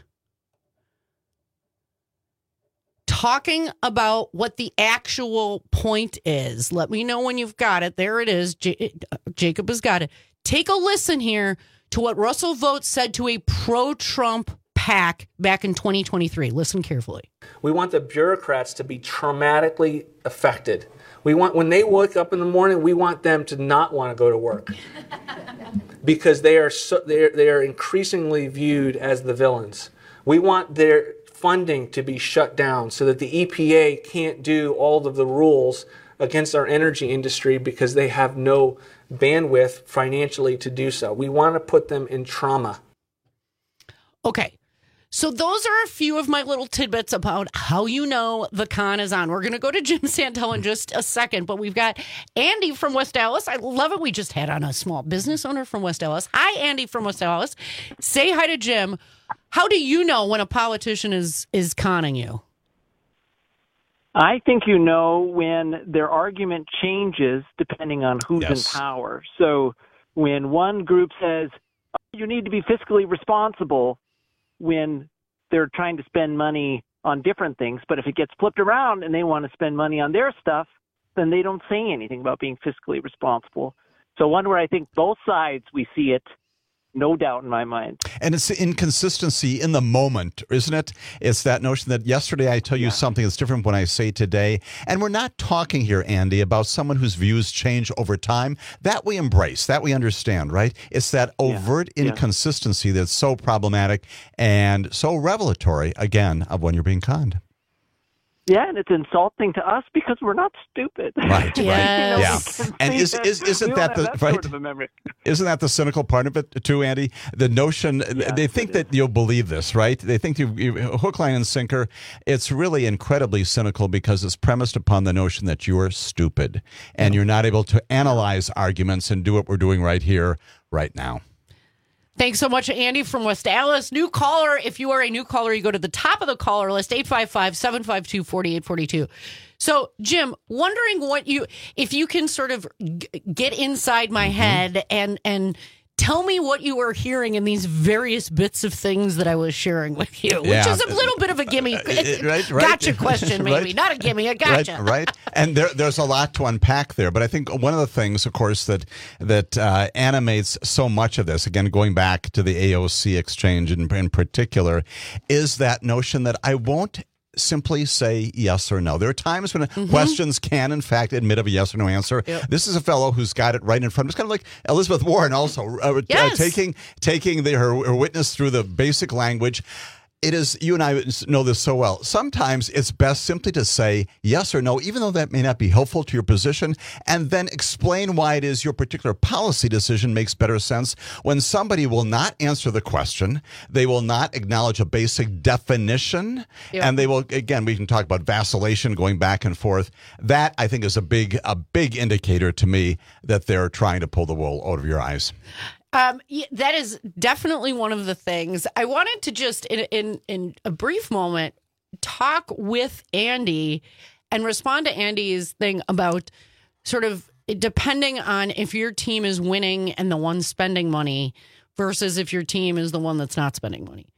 talking about what the actual point is. Let me know when you've got it. There it is. J- Jacob has got it. Take a listen here to what Russell Vought said to a pro-Trump PAC back in twenty twenty-three. Listen carefully. We want the bureaucrats to be traumatically affected. We want, when they wake up in the morning, we want them to not want to go to work because they are so, they are, they are increasingly viewed as the villains. We want their funding to be shut down so that the E P A can't do all of the rules against our energy industry because they have no bandwidth financially to do so. We want to put them in trauma. Okay. So those are a few of my little tidbits about how you know the con is on. We're going to go to Jim Santel in just a second, but we've got Andy from West Dallas. I love it. We just had on a small business owner from West Dallas. Hi, Andy from West Dallas. Say hi to Jim. How do you know when a politician is is conning you? I think you know when their argument changes depending on who's yes. in power. So when one group says, oh, you need to be fiscally responsible, when they're trying to spend money on different things. But if it gets flipped around and they want to spend money on their stuff, then they don't say anything about being fiscally responsible. So one where I think both sides, we see it, no doubt in my mind. And it's the inconsistency in the moment, isn't it? It's that notion that yesterday I tell you yeah. something that's different when I say today. And we're not talking here, Andy, about someone whose views change over time. That we embrace, that we understand, right? It's that overt yeah. inconsistency yeah. that's so problematic and so revelatory, again, of when you're being conned. Yeah, and it's insulting to us because we're not stupid. Right, right. Yes. Yeah. And is, is, isn't that the that right? Sort of a memory. Isn't that the cynical part of it too, Andy? The notion yeah, they think that you'll believe this, right? They think you, you hook, line, and sinker. It's really incredibly cynical because it's premised upon the notion that you are stupid and you're not able to analyze arguments and do what we're doing right here, right now. Thanks so much, Andy from West Dallas. New caller. If you are a new caller, you go to the top of the caller list, eight five five, seven five two, four eight four two. So, Jim, wondering what you, if you can sort of g- get inside my mm-hmm. head and and tell me what you were hearing in these various bits of things that I was sharing with you, which yeah. is a little bit of a gimme. Uh, right, right. Gotcha question, maybe. Right. Not a gimme, a gotcha. Right, right. And there, there's a lot to unpack there. But I think one of the things, of course, that that uh, animates so much of this, again, going back to the A O C exchange in, in particular, is that notion that I won't simply say yes or no. There are times when mm-hmm. questions can, in fact, admit of a yes or no answer. Yep. This is a fellow who's got it right in front of him. It's kind of like Elizabeth Warren also, uh, yes. uh, taking taking the, her, her witness through the basic language. It is, you and I know this so well. Sometimes it's best simply to say yes or no, even though that may not be helpful to your position, and then explain why it is your particular policy decision makes better sense. When somebody will not answer the question, they will not acknowledge a basic definition, yep. and they will, again, we can talk about vacillation going back and forth. That, I think, is a big, a big indicator to me that they're trying to pull the wool out of your eyes. Um, yeah, that is definitely one of the things. I wanted to just, in, in in a brief moment, talk with Andy and respond to Andy's thing about sort of depending on if your team is winning and the one spending money versus if your team is the one that's not spending money.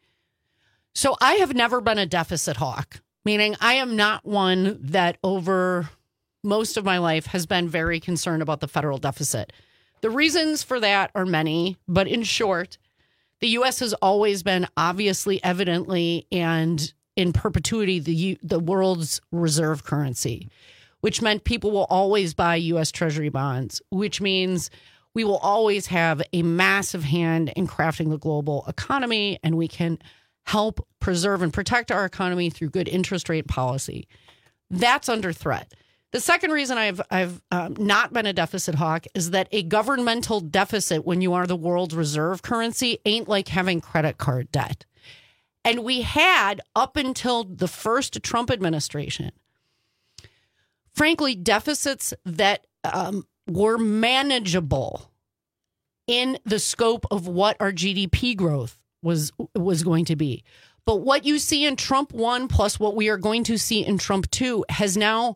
So I have never been a deficit hawk, meaning I am not one that over most of my life has been very concerned about the federal deficit. The reasons for that are many, but in short, the U S has always been obviously, evidently, and in perpetuity, the the world's reserve currency, which meant people will always buy U S Treasury bonds, which means we will always have a massive hand in crafting the global economy, and we can help preserve and protect our economy through good interest rate policy. That's under threat. The second reason I've I've um, not been a deficit hawk is that a governmental deficit when you are the world's reserve currency ain't like having credit card debt. And we had, up until the first Trump administration, frankly, deficits that um, were manageable in the scope of what our G D P growth was was going to be. But what you see in Trump one plus what we are going to see in Trump two has now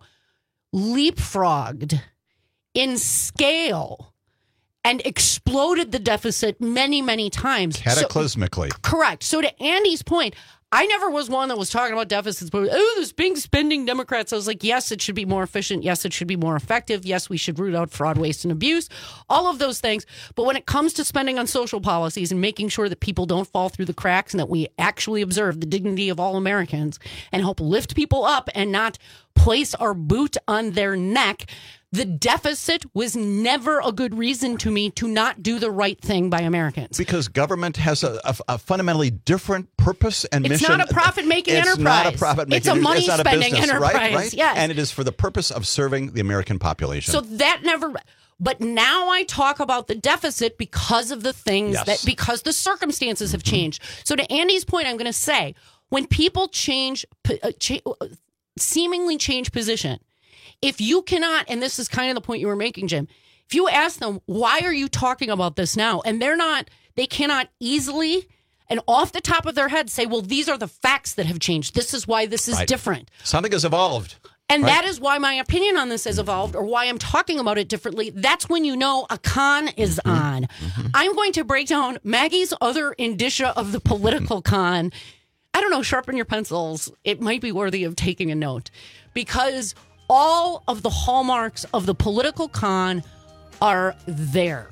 leapfrogged in scale and exploded the deficit many, many times. Cataclysmically. So, correct. So to Andy's point, I never was one that was talking about deficits, but, oh, those big spending Democrats. I was like, yes, it should be more efficient. Yes, it should be more effective. Yes, we should root out fraud, waste, and abuse. All of those things. But when it comes to spending on social policies and making sure that people don't fall through the cracks and that we actually observe the dignity of all Americans and help lift people up and not place our boot on their neck, the deficit was never a good reason to me to not do the right thing by Americans. Because government has a, a, a fundamentally different purpose and it's mission. It's not a profit-making it's enterprise. It's not a profit-making It's a money-spending business, enterprise. Right, right? Yes. And it is for the purpose of serving the American population. So that never... But now I talk about the deficit because of the things yes. that... Because the circumstances have changed. So to Andy's point, I'm going to say, when people change... Uh, cha- seemingly change position, if you cannot, and this is kind of the point you were making, Jim, if you ask them, why are you talking about this now? And they're not, they cannot easily and off the top of their head say, well, these are the facts that have changed. This is why this is right. different. Something has evolved. And right? that is why my opinion on this has evolved, or why I'm talking about it differently. That's when you know a con is mm-hmm. on. Mm-hmm. I'm going to break down Maggie's other indicia of the political con. I don't know, sharpen your pencils. It might be worthy of taking a note, because all of the hallmarks of the political con are there.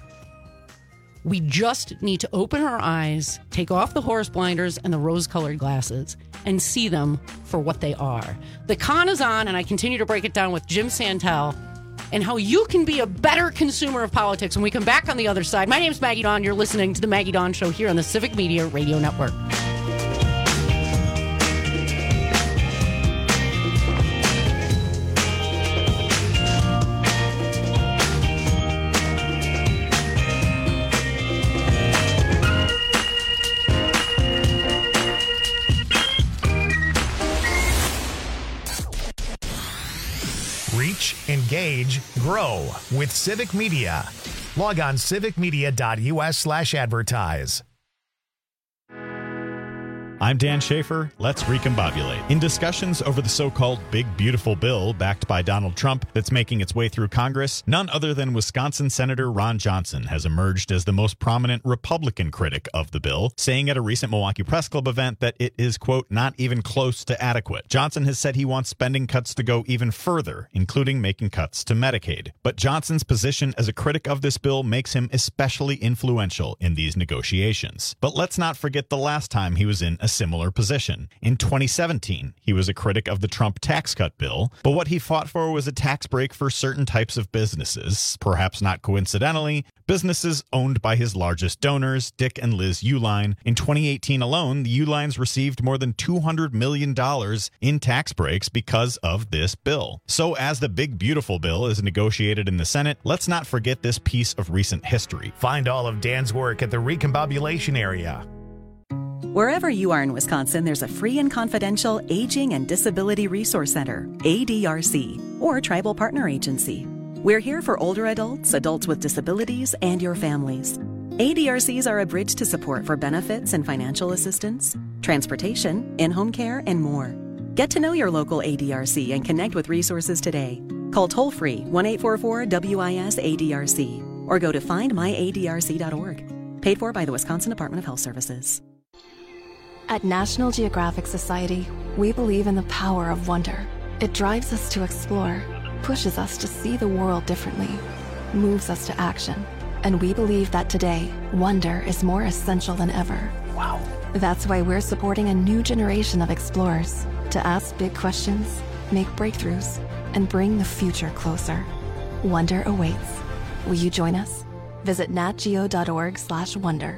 We just need to open our eyes, take off the horse blinders and the rose-colored glasses, and see them for what they are. The con is on, and I continue to break it down with Jim Santel and how you can be a better consumer of politics when we come back on the other side. My name is Maggie Dawn. You're listening to The Maggie Dawn Show here on the Civic Media Radio Network. Reach, engage, grow with Civic Media. Log on civic media dot u s slash advertise. I'm Dan Schaefer. Let's recombobulate. In discussions over the so-called Big Beautiful Bill backed by Donald Trump that's making its way through Congress, none other than Wisconsin Senator Ron Johnson has emerged as the most prominent Republican critic of the bill, saying at a recent Milwaukee Press Club event that it is, quote, not even close to adequate. Johnson has said he wants spending cuts to go even further, including making cuts to Medicaid. But Johnson's position as a critic of this bill makes him especially influential in these negotiations. But let's not forget the last time he was in a similar position. In twenty seventeen, he was a critic of the Trump tax cut bill, but what he fought for was a tax break for certain types of businesses, perhaps not coincidentally, businesses owned by his largest donors, Dick and Liz Uihlein. In twenty eighteen alone, the Uihleins received more than two hundred million dollars in tax breaks because of this bill. So as the Big Beautiful Bill is negotiated in the Senate, let's not forget this piece of recent history. Find all of Dan's work at the Recombobulation area. Wherever you are in Wisconsin, there's a free and confidential Aging and Disability Resource Center, A D R C, or Tribal Partner Agency. We're here for older adults, adults with disabilities, and your families. A D R Cs are a bridge to support for benefits and financial assistance, transportation, in-home care, and more. Get to know your local A D R C and connect with resources today. Call toll-free one eight four four W I S A D R C or go to find my A D R C dot org. Paid for by the Wisconsin Department of Health Services. At National Geographic Society, we believe in the power of wonder. It drives us to explore, pushes us to see the world differently, moves us to action. And we believe that today, wonder is more essential than ever. Wow. That's why we're supporting a new generation of explorers to ask big questions, make breakthroughs, and bring the future closer. Wonder awaits. Will you join us? Visit natgeo.org slash wonder.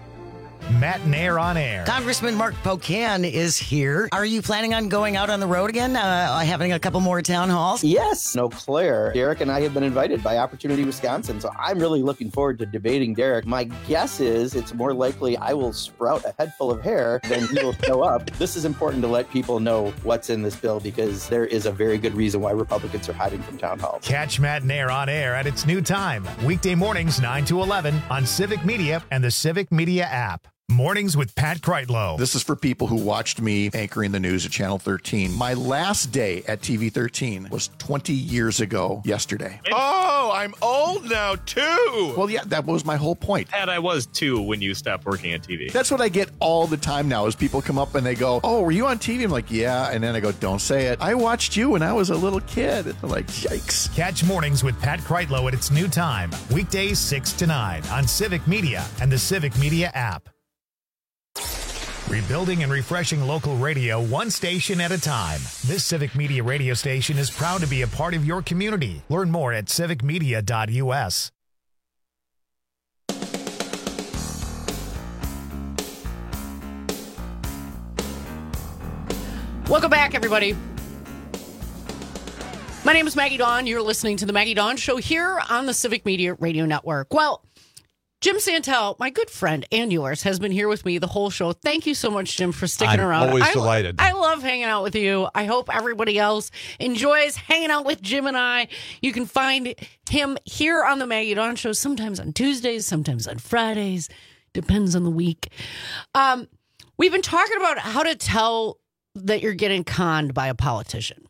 Matt and Air on Air. Congressman Mark Pocan is here. Are you planning on going out on the road again? Uh, having a couple more town halls? Yes, Eau Claire. Derek and I have been invited by Opportunity Wisconsin, so I'm really looking forward to debating Derek. My guess is it's more likely I will sprout a head full of hair than he will show up. This is important to let people know what's in this bill because there is a very good reason why Republicans are hiding from town halls. Catch Matt and Air on Air at its new time, weekday mornings nine to eleven on Civic Media and the Civic Media app. Mornings with Pat Kreitlow. This is for people who watched me anchoring the news at Channel thirteen. My last day at T V thirteen was twenty years ago yesterday. Oh, I'm old now, too. Well, yeah, that was my whole point. Pat, I was, too, when you stopped working at T V. That's what I get all the time now is people come up and they go, oh, were you on T V? I'm like, yeah. And then I go, don't say it. I watched you when I was a little kid. And they're like, yikes. Catch Mornings with Pat Kreitlow at its new time, weekdays six to nine on Civic Media and the Civic Media app. Rebuilding and refreshing local radio one station at a time. This Civic Media radio station is proud to be a part of your community. Learn more at civic media dot U S. Welcome back, everybody. My name is Maggie Dawn. You're listening to the Maggie Dawn Show here on the Civic Media Radio Network. Well, Jim Santel, my good friend and yours, has been here with me the whole show. Thank you so much, Jim, for sticking I'm around. always I, delighted. I love hanging out with you. I hope everybody else enjoys hanging out with Jim and I. You can find him here on the Maggie Dawn Show, sometimes on Tuesdays, sometimes on Fridays. Depends on the week. Um, we've been talking about how to tell that you're getting conned by a politician.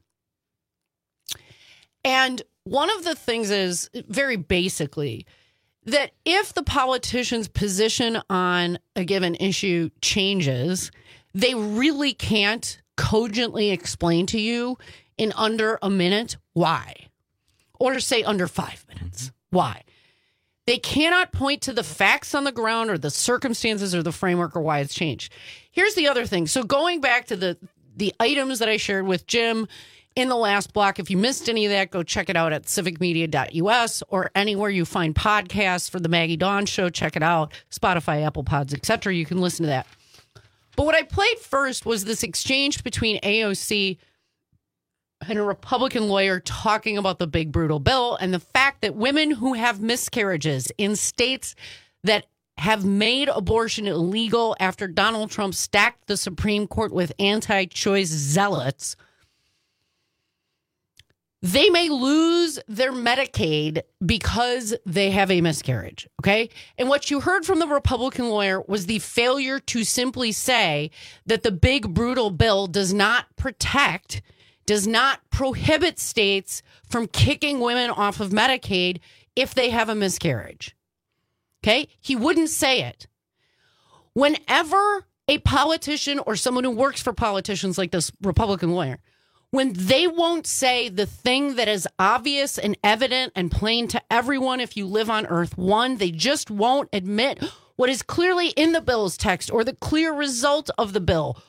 And one of the things is, very basically, that if the politician's position on a given issue changes, they really can't cogently explain to you in under a minute why, or say under five minutes why. They cannot point to the facts on the ground or the circumstances or the framework or why it's changed. Here's the other thing. So going back to the, the items that I shared with Jim in the last block, if you missed any of that, go check it out at civic media dot U S or anywhere you find podcasts for the Maggie Dawn Show. Check it out. Spotify, Apple Pods, et cetera. You can listen to that. But what I played first was this exchange between A O C and a Republican lawyer talking about the big, brutal bill and the fact that women who have miscarriages in states that have made abortion illegal after Donald Trump stacked the Supreme Court with anti-choice zealots, they may lose their Medicaid because they have a miscarriage, okay? And what you heard from the Republican lawyer was the failure to simply say that the big, brutal bill does not protect, does not prohibit states from kicking women off of Medicaid if they have a miscarriage, okay? He wouldn't say it. Whenever a politician or someone who works for politicians like this Republican lawyer, when they won't say the thing that is obvious and evident and plain to everyone if you live on Earth, one, they just won't admit what is clearly in the bill's text or the clear result of the bill.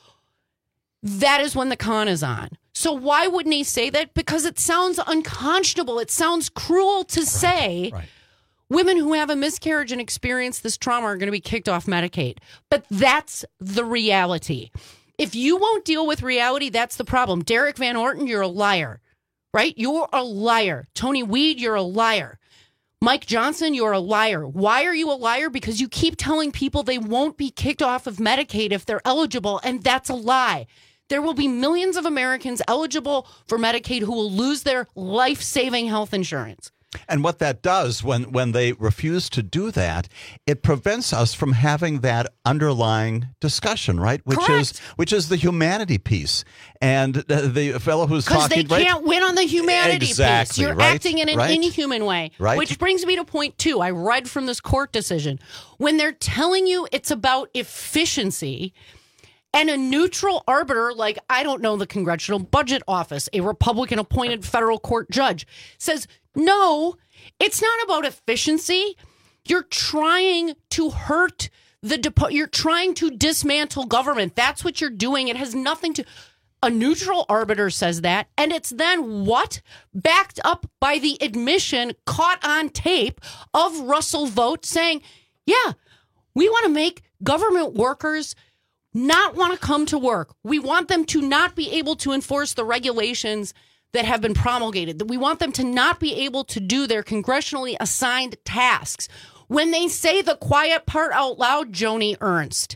That is when the con is on. So why wouldn't he say that? Because it sounds unconscionable. It sounds cruel to say right. women who have a miscarriage and experience this trauma are going to be kicked off Medicaid. But that's the reality. If you won't deal with reality, that's the problem. Derek Van Orton, you're a liar, right? You're a liar. Tony Weed, you're a liar. Mike Johnson, you're a liar. Why are you a liar? Because you keep telling people they won't be kicked off of Medicaid if they're eligible, and that's a lie. There will be millions of Americans eligible for Medicaid who will lose their life-saving health insurance. And what that does when, when they refuse to do that, it prevents us from having that underlying discussion, right? Which Correct. is which is the humanity piece. And the, the fellow who's Because talking, they right? can't win on the humanity exactly, piece. You're right, acting in an right, inhuman way. right. Which brings me to point two. I read from this court decision. When they're telling you it's about efficiency, and a neutral arbiter, like, I don't know, the Congressional Budget Office, a Republican-appointed federal court judge, says, no, it's not about efficiency. You're trying to hurt the depo- you're trying to dismantle government. That's what you're doing. It has nothing to. A neutral arbiter says that, and it's then what? Backed up by the admission caught on tape of Russell Vought saying, yeah, we want to make government workers not want to come to work. We want them to not be able to enforce the regulations that have been promulgated. That we want them to not be able to do their congressionally assigned tasks. When they say the quiet part out loud, Joni Ernst,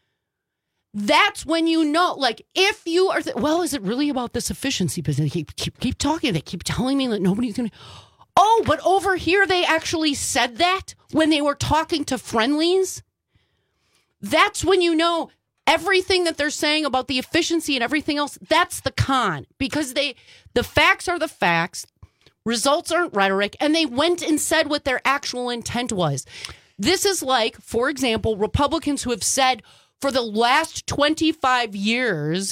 that's when you know, like, if you are, th- well, is it really about this efficiency? Because they keep, keep, keep talking. They keep telling me that nobody's going to. Oh, but over here, they actually said that when they were talking to friendlies. That's when you know everything that they're saying about the efficiency and everything else, that's the con. Because they, the facts are the facts, results aren't rhetoric, and they went and said what their actual intent was. This is like, for example, Republicans who have said for the last twenty-five years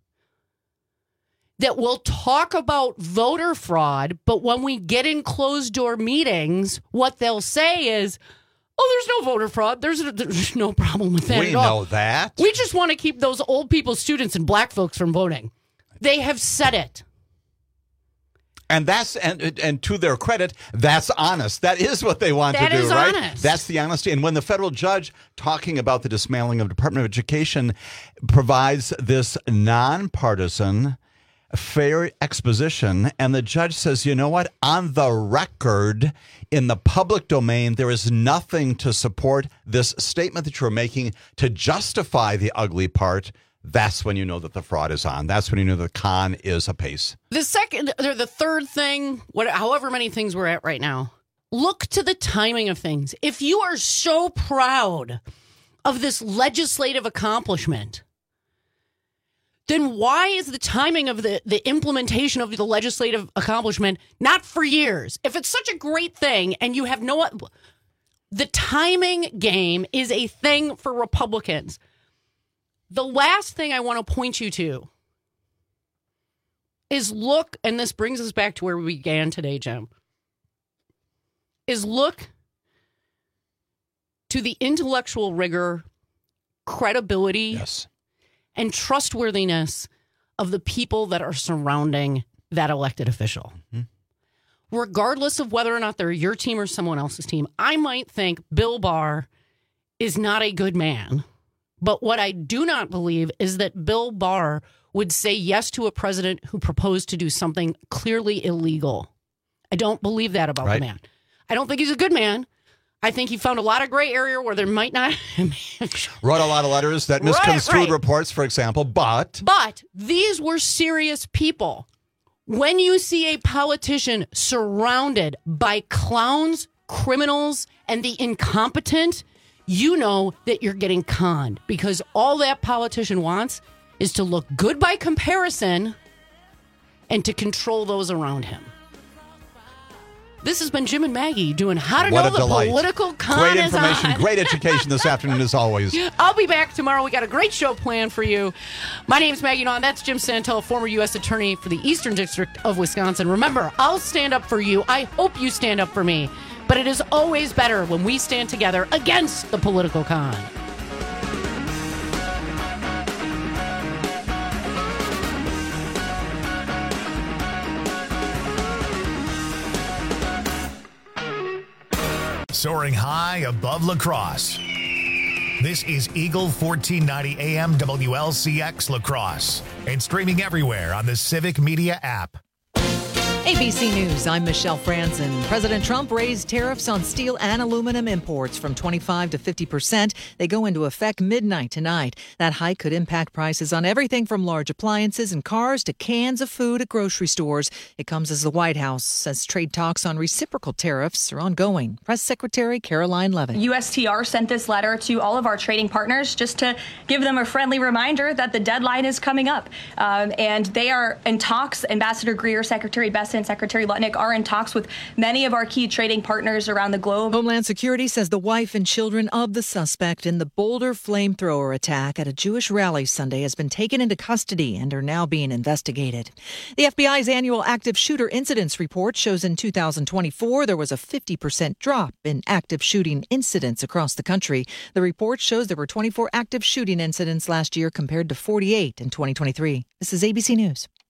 that we'll talk about voter fraud, but when we get in closed-door meetings, what they'll say is, oh, there's no voter fraud. There's, there's no problem with that We at all. know that. We just want to keep those old people, students, and black folks from voting. They have said it. And that's and and to their credit, that's honest. That is what they want That to do, is right? honest. That's the honesty. And when the federal judge talking about the dismantling of the Department of Education provides this nonpartisan, fair exposition, and the judge says, you know what? On the record, in the public domain, there is nothing to support this statement that you're making to justify the ugly part. That's when you know that the fraud is on. That's when you know the con is apace. The second, or the third thing, what, however many things we're at right now, look to the timing of things. If you are so proud of this legislative accomplishment, then why is the timing of the, the implementation of the legislative accomplishment not for years? If it's such a great thing and you have no... The timing game is a thing for Republicans. The last thing I want to point you to is look, and this brings us back to where we began today, Jim, is look to the intellectual rigor, credibility, yes, and trustworthiness of the people that are surrounding that elected official. Mm-hmm. Regardless of whether or not they're your team or someone else's team, I might think Bill Barr is not a good man. But what I do not believe is that Bill Barr would say yes to a president who proposed to do something clearly illegal. I don't believe that about Right. the man. I don't think he's a good man. I think he found a lot of gray area where there might not... Wrote a lot of letters that Right, misconstrued right. reports, for example, but... But these were serious people. When you see a politician surrounded by clowns, criminals, and the incompetent, you know that you're getting conned, because all that politician wants is to look good by comparison and to control those around him. This has been Jim and Maggie doing How to What Know a the delight. Political Con Great is information, on. great education this afternoon as always. I'll be back tomorrow. We got a great show planned for you. My name's Maggie Nawn. That's Jim Santel, former U S Attorney for the Eastern District of Wisconsin. Remember, I'll stand up for you. I hope you stand up for me. But it is always better when we stand together against the political con. Soaring high above La Crosse. This is Eagle fourteen ninety A M W L C X La Crosse and streaming everywhere on the Civic Media app. A B C News, I'm Michelle Franzen. President Trump raised tariffs on steel and aluminum imports from twenty-five to fifty percent. They go into effect midnight tonight. That hike could impact prices on everything from large appliances and cars to cans of food at grocery stores. It comes as the White House says trade talks on reciprocal tariffs are ongoing. Press Secretary Caroline Levitt. U S T R sent this letter to all of our trading partners just to give them a friendly reminder that the deadline is coming up. Um, and they are in talks. Ambassador Greer, Secretary Bessent, Secretary Lutnick are in talks with many of our key trading partners around the globe. Homeland Security says the wife and children of the suspect in the Boulder flamethrower attack at a Jewish rally Sunday has been taken into custody and are now being investigated. The F B I's annual active shooter incidents report shows in two thousand twenty-four there was a fifty percent drop in active shooting incidents across the country. The report shows there were twenty-four active shooting incidents last year compared to forty-eight in twenty twenty-three. This is A B C News.